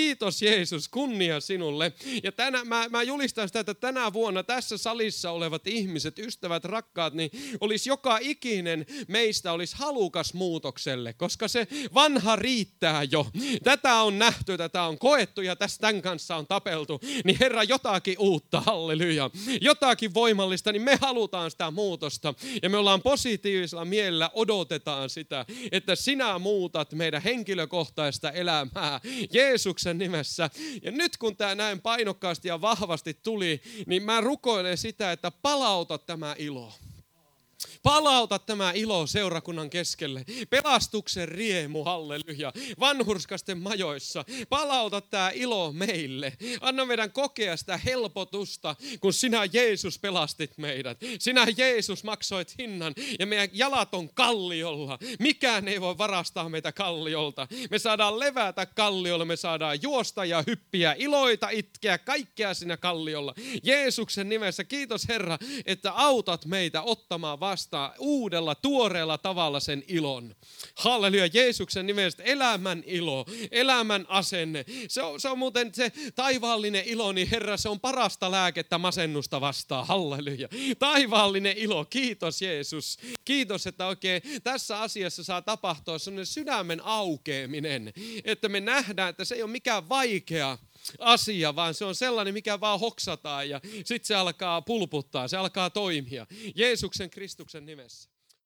Kiitos Jeesus, kunnia sinulle. Ja tänä, mä, mä julistan sitä, että tänä vuonna tässä salissa olevat ihmiset, ystävät, rakkaat, niin olisi joka ikinen meistä olisi halukas muutokselle, koska se vanha riittää jo. Tätä on nähty, tätä on koettu ja tästä tämän kanssa on tapeltu. Niin Herra, jotakin uutta, halleluja. Jotakin voimallista, niin me halutaan sitä muutosta. Ja me ollaan positiivisella mielellä, odotetaan sitä, että sinä muutat meidän henkilökohtaista elämää Jeesuksen nimessä. Ja nyt kun tämä näin painokkaasti ja vahvasti tuli, niin mä rukoilen sitä, että palauta tämä ilo. Palauta tämä ilo seurakunnan keskelle. Pelastuksen riemu, halleluja. Vanhurskasten majoissa. Palauta tämä ilo meille. Anna meidän kokea sitä helpotusta, kun sinä Jeesus pelastit meidät. Sinä Jeesus maksoit hinnan ja meidän jalat on kalliolla. Mikään ei voi varastaa meitä kalliolta. Me saadaan levätä kalliolla, me saadaan juosta ja hyppiä, iloita, itkeä, kaikkea siinä kalliolla. Jeesuksen nimessä kiitos Herra, että autat meitä ottamaan vastaan uudella, tuoreella tavalla sen ilon. Halleluja, Jeesuksen nimestä elämän ilo, elämän asenne. Se on, se on muuten se taivaallinen ilo, niin Herra, se on parasta lääkettä masennusta vastaan. Halleluja. Taivaallinen ilo, kiitos Jeesus. Kiitos, että oikein tässä asiassa saa tapahtua sellainen sydämen aukeaminen, että me nähdään, että se ei ole mikään vaikea asia, vaan se on sellainen, mikä vaan hoksataan ja sitten se alkaa pulputtaa, se alkaa toimia. Jeesuksen Kristuksen nimessä.